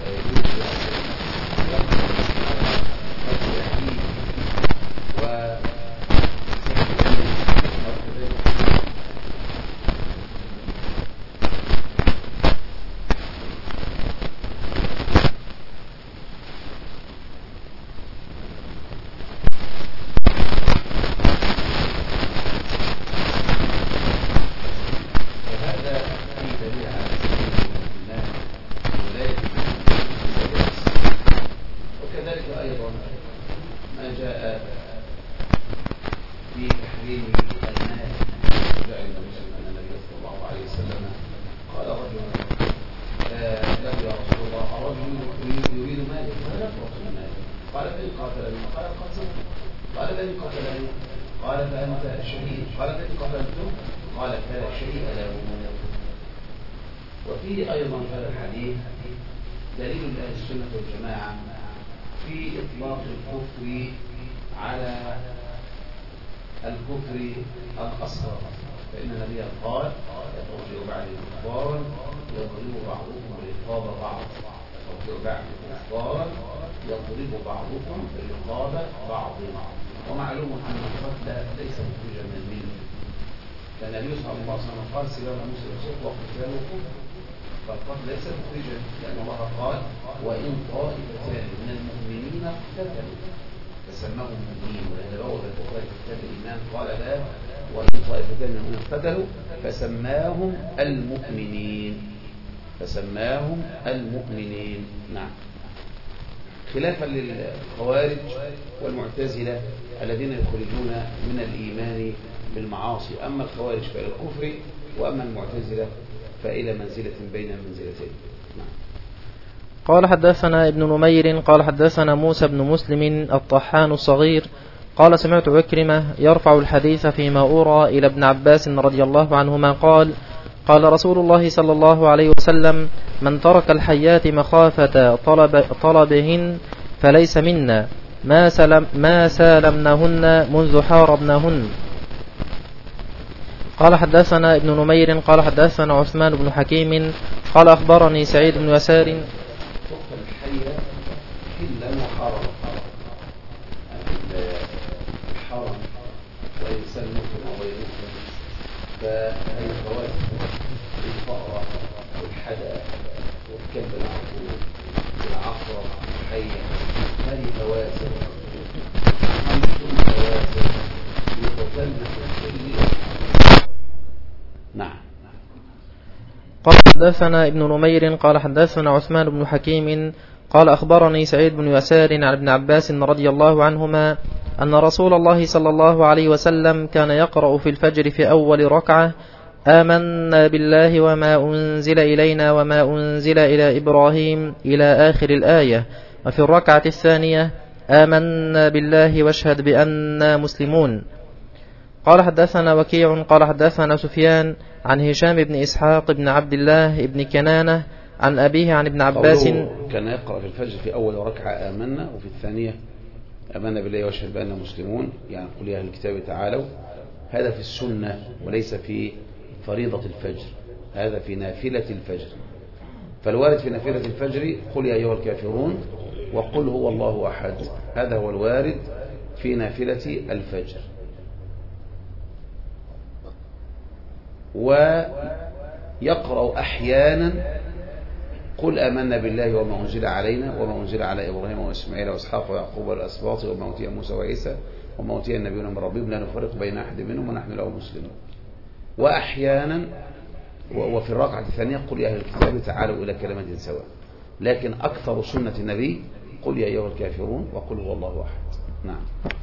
وفيه أيضا هذا الحديث دليل لأهل السنة والجماعة في إطلاق الكفر على الكفر الأصغر، فإن النبي قال يترجع بعد كفارا يضرب بعضكم رقاب بعض، يترجع بعد كفارا يضرب بعضكم رقاب بعض. ومعلوم أن القتل ليس مخرجا من المله، فالنبي صلى الله عليه وسلم قال سباب المسلم صدق وقتاله كفر، فالقتل ليس مخرجا، لأن الله قال وإن طائفتان من المؤمنين اقتتلوا فسماهم مؤمنين، ولأن بوض البخاري في كتاب الإيمان قال لا وإن طائفتان من المؤمنين اقتتلوا فسماهم المؤمنين، فسماهم المؤمنين. نعم. خلافا للخوارج والمعتزلة الذين يخرجون من الإيمان بالمعاصي. أما الخوارج فإلى الكفر، وأما المعتزلة فإلى منزلة بين المنزلتين. قال حدثنا ابن نمير قال حدثنا موسى بن مسلم الطحان الصغير قال سمعت عكرمة يرفع الحديث فيما أورى إلى ابن عباس رضي الله عنهما قال قال رسول الله صلى الله عليه وسلم من ترك الحيات مخافة طلبهن فليس منا ما سالمنهن منذ حاربناهن. قال حدثنا ابن نمير قال حدثنا عثمان بن حكيم قال أخبرني سعيد بن يسار والإنسان مسلم أو غير مسلم، فالفوائد الفأرة والحدى والكلب العقور والعقرب والحية هذه فواسد، خمس فواسد يقتلن في كل. نعم. قال حدثنا ابن نمير قال حدثنا عثمان بن حكيم قال أخبرني سعيد بن يسار عن ابن عباس رضي الله عنهما أن رسول الله صلى الله عليه وسلم كان يقرأ في الفجر في أول ركعة آمنا بالله وما أنزل إلينا وما أنزل إلى إبراهيم إلى آخر الآية، وفي الركعة الثانية آمنا بالله واشهد بأننا مسلمون. قال حدثنا وكيع قال حدثنا سفيان عن هشام بن إسحاق بن عبد الله بن كنانة عن أبيه عن ابن عباس كان يقرأ في الفجر في أول ركعة آمنا، وفي الثانية آمنا بالله واشهد بأننا مسلمون، يعني قل يا أهل الكتاب تعالوا. هذا في السنة وليس في فريضة الفجر، هذا في نافلة الفجر. فالوارد في نافلة الفجر قل يا أيها الكافرون وقل هو الله أحد، هذا هو الوارد في نافلة الفجر. ويقرأ أحيانا قل آمنا بالله وما أنزل علينا وما أنزل على إبراهيم وإسماعيل وإسحاق ويعقوب والأسباط وما أوتي موسى وعيسى وما أوتي النبيون من ربهم لا نفرق بين أحد منهم ونحن له مسلمون. وأحيانا وفي الركعة الثانية قل يا أهل الكتاب تعالوا إلى كلمة سواء. لكن أكثر سنة النبي قل يا أيها الكافرون وقل هو الله أحد. نعم.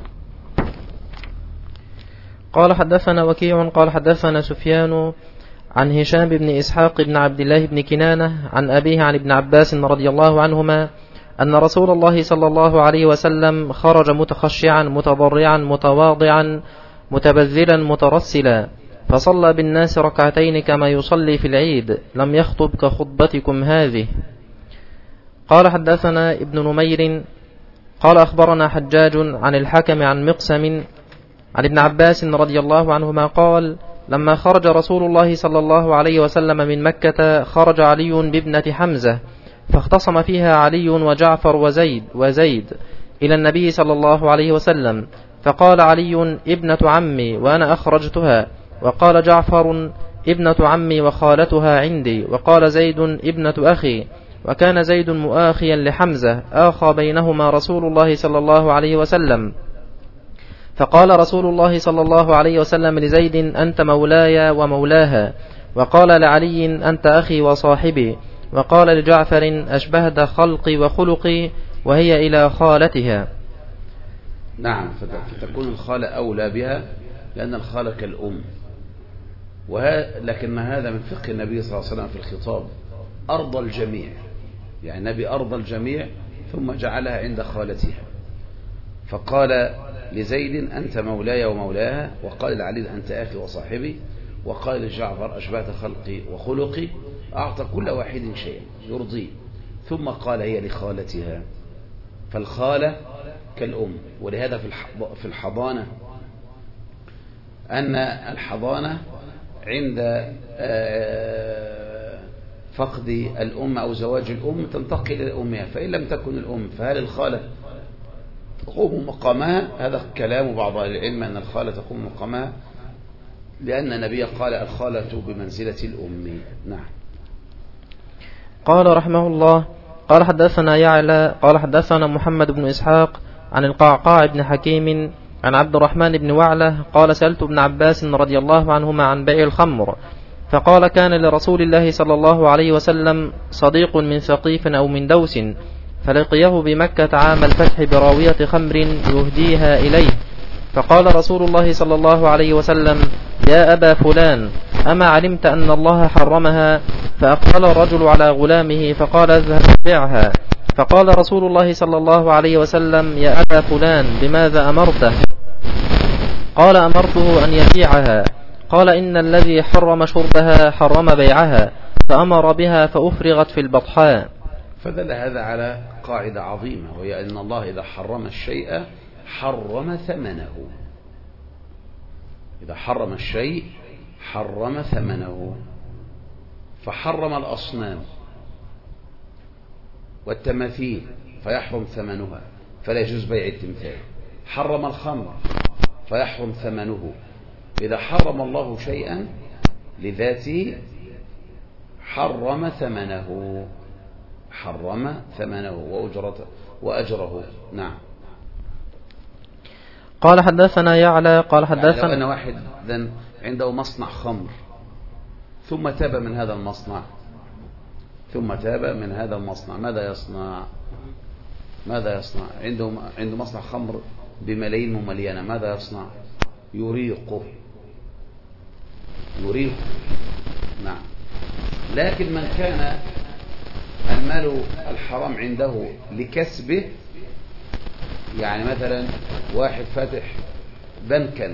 قال حدثنا وكيع قال حدثنا سفيان عن هشام بن إسحاق بن عبد الله بن كنانة عن أبيه عن ابن عباس رضي الله عنهما أن رسول الله صلى الله عليه وسلم خرج متخشعا متضرعا متواضعا متبذلا مترسلا، فصلى بالناس ركعتين كما يصلي في العيد، لم يخطب كخطبتكم هذه. قال حدثنا ابن نمير قال أخبرنا حجاج عن الحكم عن مقسم عن ابن عباس رضي الله عنهما قال لما خرج رسول الله صلى الله عليه وسلم من مكة خرج علي بابنة حمزة، فاختصم فيها علي وجعفر وزيد إلى النبي صلى الله عليه وسلم، فقال علي ابنة عمي وأنا أخرجتها، وقال جعفر ابنة عمي وخالتها عندي، وقال زيد ابنة أخي، وكان زيد مؤاخيا لحمزة آخى بينهما رسول الله صلى الله عليه وسلم. فقال رسول الله صلى الله عليه وسلم لزيد أنت مولاي ومولاها، وقال لعلي أنت أخي وصاحبي، وقال لجعفر أشبهت خلقي وخلقي وهي إلى خالتها. نعم. فتكون الخالة أولى بها لأن الخالة كالأم. لكن هذا من فقه النبي صلى الله عليه وسلم في الخطاب، أرضى الجميع، يعني النبي أرضى الجميع ثم جعلها عند خالتها، فقال لزيد أنت مولاي ومولاها، وقال لعلي أنت أخي وصاحبي، وقال لجعفر أشبهت خلقي وخلقي، أعطى كل واحد شيئا يرضيه، ثم قال هي لخالتها. فالخالة كالأم. ولهذا في الحضانة أن الحضانة عند فقد الأم أو زواج الأم تنتقل إلى أمها، فإن لم تكن الأم فهل الخالة تقوم مقامها؟ هذا كلام بعض أهل العلم أن الخالة تقوم مقامها، لأن النبي قال الخالة بمنزلة الأم. نعم. قال رحمه الله قال حدثنا يعلى قال حدثنا محمد بن إسحاق عن القعقاع بن حكيم عن عبد الرحمن بن وعلة قال سألت ابن عباس رضي الله عنهما عن بيع الخمر، فقال كان لرسول الله صلى الله عليه وسلم صديق من ثقيف أو من دوس، فلقيه بمكة عام الفتح براوية خمر يهديها إليه، فقال رسول الله صلى الله عليه وسلم: يا أبا فلان، أما علمت أن الله حرمها؟ فأقبل الرجل على غلامه فقال: اذهب بيعها. فقال رسول الله صلى الله عليه وسلم: يا أبا فلان، بماذا أمرته؟ قال: أمرته أن يبيعها. قال: إن الذي حرم شربها حرم بيعها، فأمر بها فأفرغت في البطحاء. فدل هذا على قاعدة عظيمة، وهي أن الله إذا حرم الشيء حرم ثمنه. إذا حرم الشيء حرم ثمنه، فحرم الأصنام والتماثيل فيحرم ثمنها فلا يجوز بيع التمثال. حرم الخمر فيحرم ثمنه. إذا حرم الله شيئا لذاته حرم ثمنه، حرم ثمنه وأجره. نعم. قال حدثنا يعلى قال حدثنا لو أن واحد عنده مصنع خمر ثم تاب من هذا المصنع ماذا يصنع؟ عنده مصنع خمر بملايين مملينة، ماذا يصنع؟ يريقه. نعم. لكن من كان المال الحرام عنده لكسبه، يعني مثلا واحد فاتح بنكا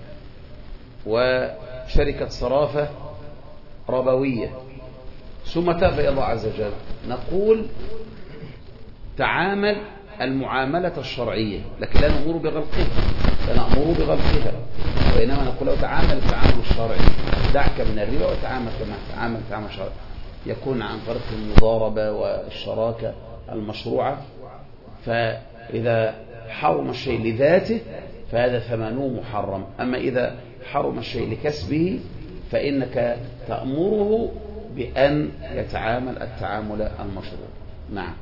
وشركة صرافة ربوية ثم تاب إلى الله عز وجل، نقول تعامل المعاملة الشرعية، لكن لا نأمر بغلقها، وإنما نقول له تعامل التعامل الشرعي، دعك من الربا وتعامل كما تعامل شرعي، يكون عن طريق المضاربة والشراكة المشروعة. فإذا حرم الشيء لذاته فهذا ثمنه محرم، أما إذا حرم الشيء لكسبه فإنك تأمره بأن يتعامل التعامل المشروع. نعم.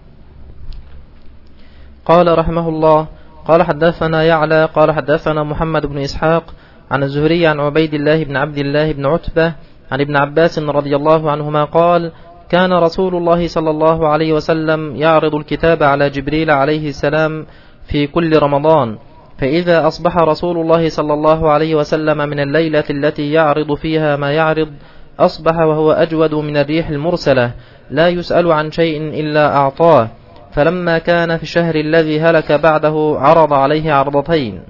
قال رحمه الله: قال حدثنا يعلى قال حدثنا محمد بن إسحاق عن الزهري عن عبيد الله بن عبد الله بن عتبة عن ابن عباس رضي الله عنهما قال: كان رسول الله صلى الله عليه وسلم يعرض الكتاب على جبريل عليه السلام في كل رمضان، فإذا أصبح رسول الله صلى الله عليه وسلم من الليلة التي يعرض فيها ما يعرض، أصبح وهو أجود من الريح المرسلة، لا يسأل عن شيء إلا أعطاه. فلما كان في الشهر الذي هلك بعده عرض عليه عرضتين.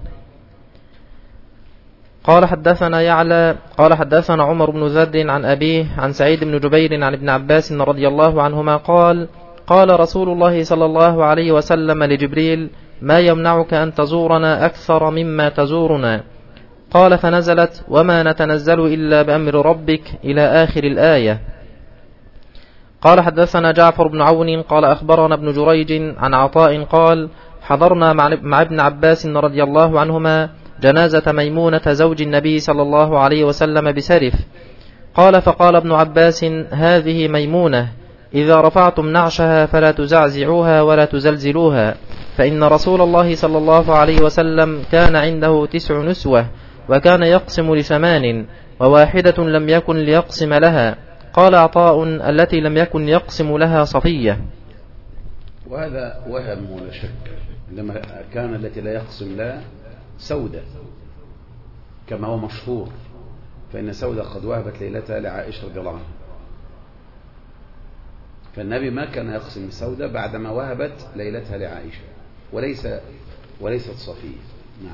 قال حدثنا يعلى قال حدثنا عمر بن زد عن أبيه عن سعيد بن جبير عن ابن عباس رضي الله عنهما قال: قال رسول الله صلى الله عليه وسلم لجبريل: ما يمنعك أن تزورنا أكثر مما تزورنا؟ قال: فنزلت: وما نتنزل إلا بأمر ربك إلى آخر الآية. قال حدثنا جعفر بن عون قال أخبرنا ابن جريج عن عطاء قال: حضرنا مع ابن عباس رضي الله عنهما جنازة ميمونة زوج النبي صلى الله عليه وسلم بسرف. قال: فقال ابن عباس: هذه ميمونة، إذا رفعتم نعشها فلا تزعزعوها ولا تزلزلوها، فإن رسول الله صلى الله عليه وسلم كان عنده 9 نسوة، وكان يقسم ل8 وواحدة لم يكن ليقسم لها. قال عطاء: التي لم يكن يقسم لها صفية. وهذا وهم ولا شك، لما كان التي لا يقسم لها سودة كما هو مشهور، فإن سودة قد وهبت ليلتها لعائشة رضي الله عنها، فالنبي ما كان يقسم سودة بعدما وهبت ليلتها لعائشة، وليست صفية. نعم.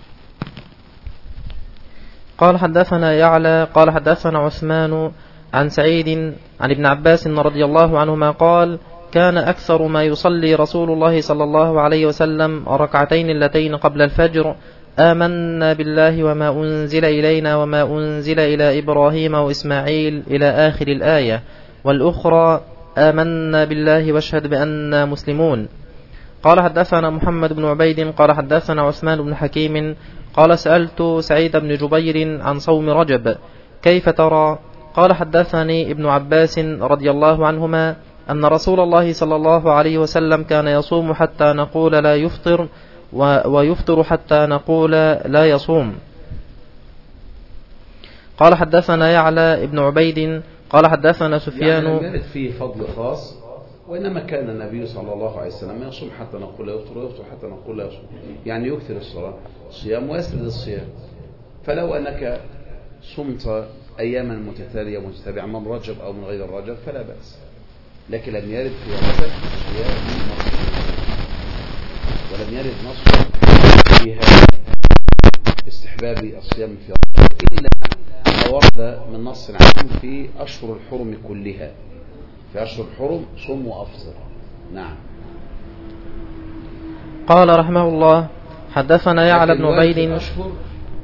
قال حدثنا يعلى قال حدثنا عثمان عن سعيد عن ابن عباس رضي الله عنهما قال: كان أكثر ما يصلي رسول الله صلى الله عليه وسلم 2 ركعتين اللتين قبل الفجر: آمنا بالله وما أنزل إلينا وما أنزل إلى إبراهيم وإسماعيل إلى آخر الآية، والأخرى: آمنا بالله واشهد بأننا مسلمون. قال حدثنا محمد بن عبيد قال حدثنا عثمان بن حكيم قال: سألت سعيد بن جبير عن صوم رجب كيف ترى؟ قال: حدثني ابن عباس رضي الله عنهما أن رسول الله صلى الله عليه وسلم كان يصوم حتى نقول لا يفطر، ويفطر حتى نقول لا يصوم. قال حدثنا يعلى ابن عبيد قال حدثنا سفيان. يعني فيه فضل خاص وإنما كان النبي صلى الله عليه وسلم يصوم حتى نقول لا يفطر، ويفطر حتى نقول لا يصوم، يعني يكثر الصيام ويسرد الصيام. فلو أنك صمت أياما متتالية متتابعة من رجب أو من غير الرجب فلا بأس، لكن لم يرد في رجب صيام ولم يرد نص فيها استحباب الصيام في رجب إلا ما ورد من نص عام في أشهر الحرم كلها. في أشهر الحرم صم وأفطر. نعم. قال رحمه الله حدثنا يعلى بن عبيد. أشهر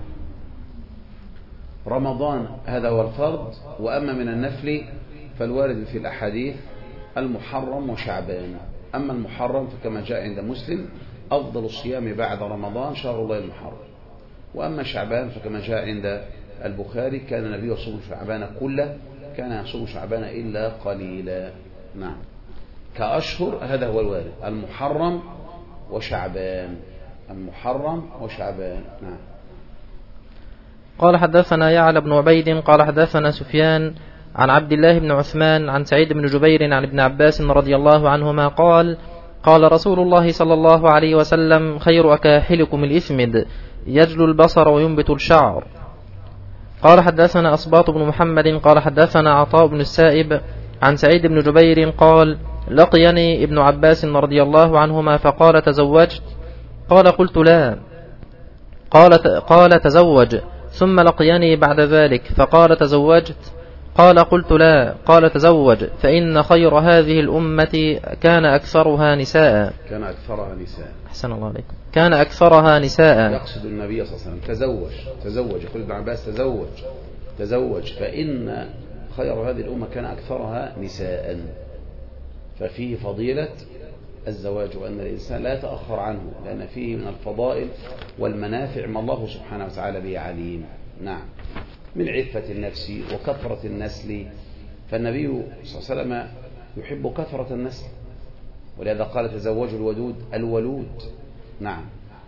رمضان هذا هو الفرض، وأما من النفل فالوارد في الأحاديث المحرم وشعبان. أما المحرم فكما جاء عند مسلم أفضل الصيام بعد رمضان شهر الله المحرم، وأما شعبان فكما جاء عند البخاري كان النبي يصوم شعبان كله، كان يصوم شعبان إلا قليلا. نعم. كأشهر هذا هو الوارد، المحرم وشعبان، المحرم وشعبان. نعم. قال حدثنا يعلى بن عبيد قال حدثنا سفيان عن عبد الله بن عثمان عن سعيد بن جبير عن ابن عباس رضي الله عنهما قال قال رسول الله صلى الله عليه وسلم خير أكاحلكم الإثمد يجلو البصر وينبت الشعر. قال حدثنا أصباط بن محمد قال حدثنا عطاء بن السائب عن سعيد بن جبير قال لقيني ابن عباس رضي الله عنهما فقال تزوجت؟ قال قلت لا. قال تزوج. ثم لقيني بعد ذلك فقال تزوجت؟ قال قلت لا. قال تزوج فإن خير هذه الأمة كان أكثرها نساء. كان أكثرها نساء. أحسن الله عليكم. كان أكثرها نساء. يقصد النبي صلى الله عليه وسلم تزوج. يقول ابن عباس تزوج فإن خير هذه الأمة كان أكثرها نساء. ففيه فضيلة الزواج، وأن الإنسان لا يتأخر عنه، لأن فيه من الفضائل والمنافع ما الله سبحانه وتعالى به عليم. نعم. من عفة النفس وكثرة النسل، فالنبي صلى الله عليه وسلم يحب كثرة النسل، ولهذا قال تزوجوا الولود. نعم.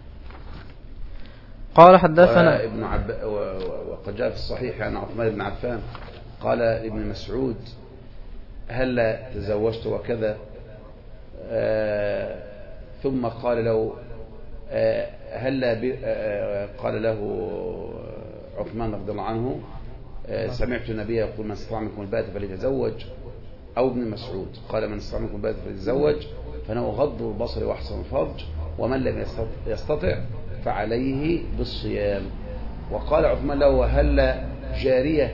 قال حدثنا وقد جاء في الصحيح عن عثمان بن عفان قال ابن مسعود هل تزوجت وكذا، ثم قال له قال له عثمان رضي الله عنه سمعت النبي يقول من استطاع منكم الباءة فليتزوج، أو ابن مسعود قال من استطاع منكم الباءة فليتزوج فإنه غض البصر وأحسن الفرج، ومن لم يستطع فعليه بالصيام. وقال عثمان له هل جارية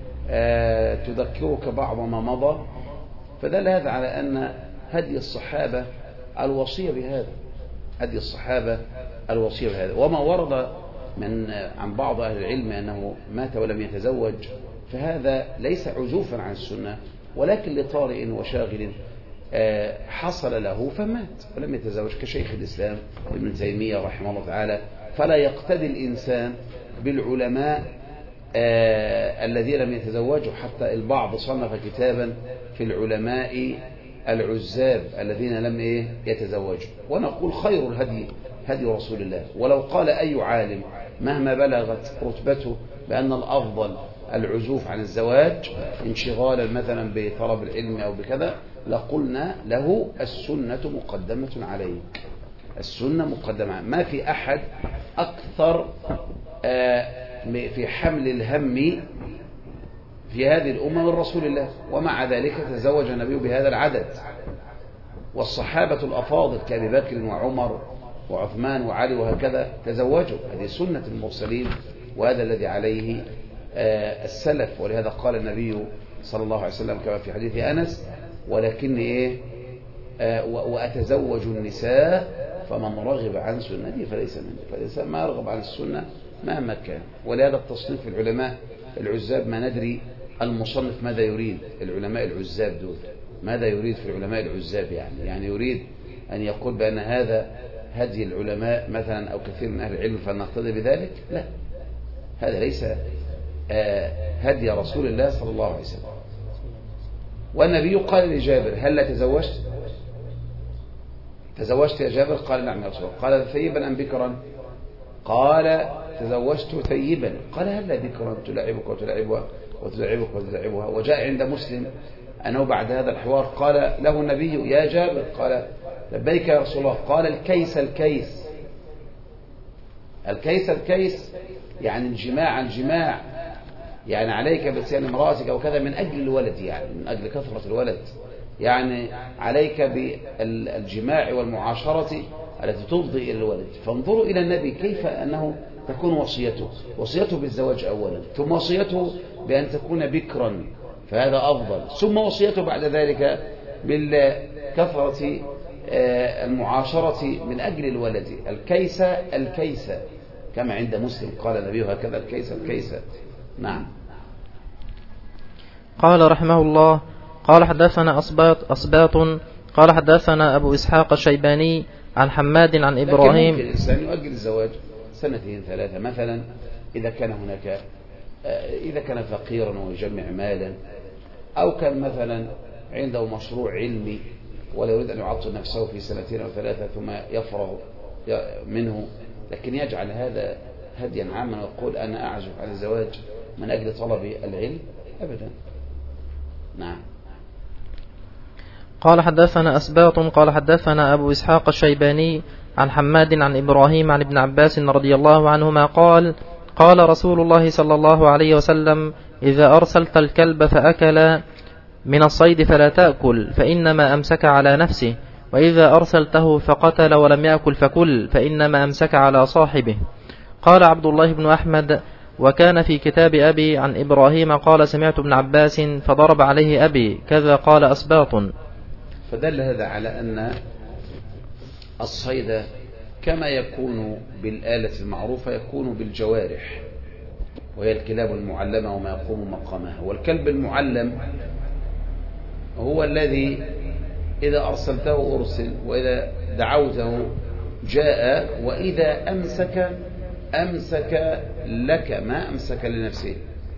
تذكرك بعض ما مضى، فدل هذا على أن هدي الصحابة الوصية بهذا، هدي الصحابة الوصية بهذا. وما ورد عن بعض أهل العلم أنه مات ولم يتزوج فهذا ليس عزوفا عن السنة، ولكن لطارئ وشاغل حصل له فمات ولم يتزوج، كشيخ الإسلام ابن تيمية رحمه الله تعالى. فلا يقتدي الإنسان بالعلماء الذين لم يتزوجوا، حتى البعض صنف كتابا في العلماء العزاب الذين لم يتزوجوا. ونقول خير الهدي هدي رسول الله، ولو قال أي عالم مهما بلغت رتبته بأن الأفضل العزوف عن الزواج انشغالا مثلا بطلب العلم أو بكذا، لقلنا له السنة مقدمة عليك، السنة مقدمة. ما في أحد أكثر في حمل الهم في هذه الأمة من رسول الله، ومع ذلك تزوج النبي بهذا العدد. والصحابة الأفاضل كأبي بكر وعمر وعثمان وعلي وهكذا تزوجوا، هذه سنة المرسلين، وهذا الذي عليه السلف. ولهذا قال النبي صلى الله عليه وسلم كما في حديث أنس ولكن وأتزوج النساء فمن رغب عن سنتي فليس مني. فالإنسان ما يرغب عن السنة مهما كان. ولهذا التصنيف في العلماء العزاب ما ندري المصنف ماذا يريد، العلماء العزاب دول ماذا يريد في العلماء العزاب، يعني يريد أن يقول بأن هذا هدي العلماء مثلا أو كثير من أهل العلم فنقتدي بذلك؟ لا، هذا ليس هدي رسول الله صلى الله عليه وسلم. والنبي قال لجابر هل لا تزوجت يا جابر؟ قال نعم يا رسول الله. قال ثيبا أم بكرا؟ قال تزوجت ثيبا. قال هل لا بكرا تلعبك وتلعبها وتلعبك وتلعبها؟ وجاء عند مسلم أنه بعد هذا الحوار قال له النبي: يا جابر. قال: لبيك يا رسول الله. قال: الكيس الكيس. الكيس الكيس يعني الجماع، يعني عليك بإتيان امرأتك أو كذا من أجل الولد، يعني من أجل كثرة الولد، يعني عليك بالجماع والمعاشرة التي تفضي إلى الولد. فانظروا إلى النبي كيف أنه تكون وصيته بالزواج أولا، ثم وصيته بأن تكون بكرا، فهذا أفضل، ثم وصيته بعد ذلك بالكثرة المعاشرة من أجل الولد. الكيس كما عند مسلم قال النبي هكذا: الكيس. نعم. قال رحمه الله: قال حدثنا أصباط قال حدثنا أبو إسحاق الشيباني عن حماد عن إبراهيم. لكن ممكن الإنسان يؤجل الزواج 2-3 مثلا إذا كان فقيرا ويجمع مالا، أو كان مثلا عنده مشروع علمي ولا يريد أن يعطل نفسه في 2 أو 3 ثم يفرغ منه، لكن يجعل هذا هديا عاما ويقول: أنا أعزف عن الزواج من أجل طلب العلم، أبدا. نعم. قال حدثنا أسباط قال حدثنا أبو إسحاق الشيباني عن حماد عن إبراهيم عن ابن عباس رضي الله عنهما قال: قال رسول الله صلى الله عليه وسلم: إذا أرسلت الكلب فأكل من الصيد فلا تأكل، فإنما أمسك على نفسه، وإذا أرسلته فقتل ولم يأكل فكل، فإنما أمسك على صاحبه. قال عبد الله بن أحمد: وكان في كتاب أبي عن إبراهيم قال: سمعت ابن عباس فضرب عليه أبي، كذا قال أسباط. فدل هذا على أن الصيد كما يكون بالآلة المعروفة يكون بالجوارح، وهي الكلاب المعلمة وما يقوم مقامها. والكلب المعلم هو الذي إذا أرسلته أرسل، وإذا دعوته جاء، وإذا أمسك لك ما أمسك لنفسه.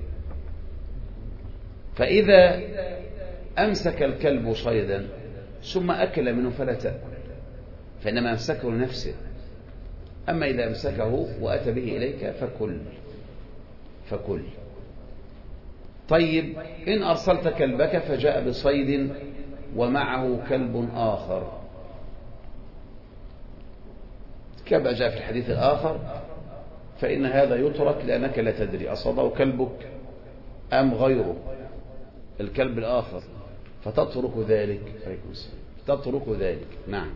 فإذا أمسك الكلب صيدا ثم أكل منه فلا تأكل، فإنما أمسكه لنفسه. أما إذا أمسكه وأتى به إليك فكل. طيب، إن أرسلت كلبك فجاء بصيد ومعه كلب آخر، كما جاء في الحديث الآخر، فإن هذا يترك لأنك لا تدري أصابه كلبك أم غيره الكلب الآخر، فتترك ذلك. نعم.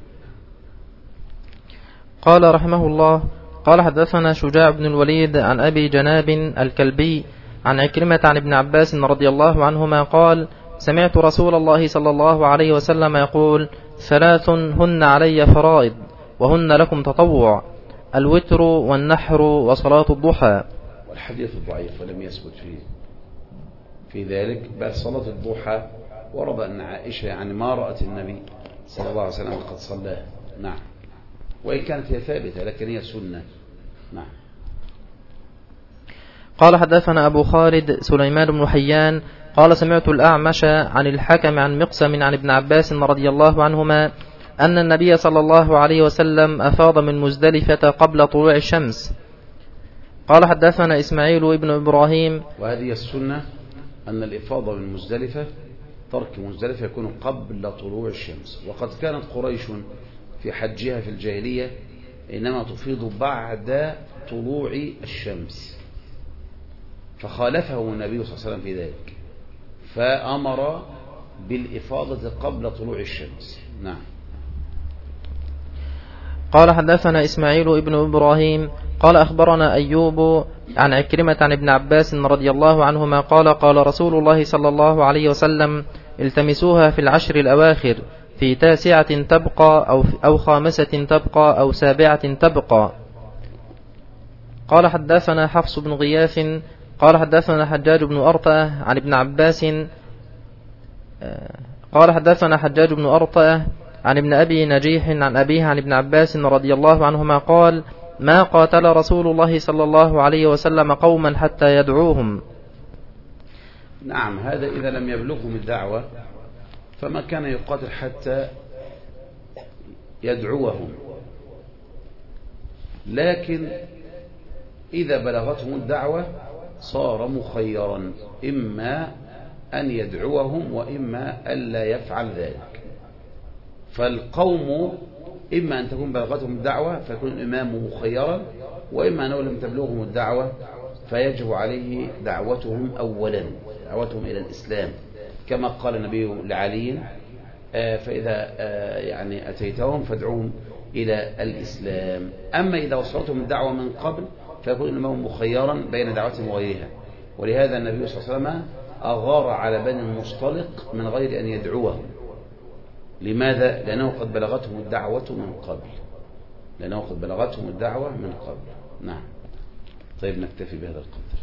قال رحمه الله: قال حدثنا شجاع بن الوليد عن أبي جناب الكلبي عن عكرمة عن ابن عباس رضي الله عنهما قال: سمعت رسول الله صلى الله عليه وسلم يقول: 3 هن علي فرائض وهن لكم تطوع: الوتر والنحر وصلاة الضحى. والحديث ضعيف ولم يثبت في ذلك، بل صلاة الضحى ورد أن عائشة يعني ما رأت النبي صلى الله عليه وسلم قد صلاه. نعم. وإن كانت هي ثابتة لكن هي سنة. نعم. قال حدثنا أبو خالد سليمان بن حيان قال: سمعت الأعمش عن الحكم عن مقسم عن ابن عباس رضي الله عنهما أن النبي صلى الله عليه وسلم أفاض من مزدلفة قبل طلوع الشمس. قال حدثنا إسماعيل ابن إبراهيم. وهذه السنة أن الإفاضة من مزدلفة، ترك مزدلفة يكون قبل طلوع الشمس. وقد كانت قريش في حجها في الجاهلية إنما تفيض بعد طلوع الشمس، فخالفه النبي صلى الله عليه وسلم في ذلك، فأمر بالإفاضة قبل طلوع الشمس. نعم. قال حدثنا إسماعيل ابن إبراهيم قال: أخبرنا أيوب عن عكرمة عن ابن عباس رضي الله عنهما قال: قال رسول الله صلى الله عليه وسلم: التمسوها في 10 الأواخر، في 9 تبقى أو 5 تبقى أو 7 تبقى. قال حدثنا حفص بن غياث قال حدثنا حجاج بن أرطأة عن ابن عباس قال حدثنا حجاج بن أرطأة عن ابن أبي نجيح عن أبيه عن ابن عباس رضي الله عنهما قال: ما قاتل رسول الله صلى الله عليه وسلم قوما حتى يدعوهم. نعم. هذا إذا لم يبلغهم الدعوة فما كان يقاتل حتى يدعوهم، لكن إذا بلغتهم الدعوة صار مخيرا، إما أن يدعوهم وإما ألا يفعل ذلك. فالقوم إما أن تكون بلغتهم الدعوة فيكون الإمام مخيرا، وإما أنه لم تبلغهم الدعوة فيجب عليه دعوتهم أولا، دعوتهم إلى الإسلام، كما قال النبي لعلي فإذا يعني أتيتهم فادعوهم إلى الإسلام. أما إذا وصلتهم الدعوة من قبل فيكون الإمام مخيرا بين دعوتهم وغيرها. ولهذا النبي صلى الله عليه وسلم أغار على بني المصطلق من غير أن يدعوهم. لماذا؟ لأنه قد بلغتهم الدعوة من قبل. نعم. طيب نكتفي بهذا القدر.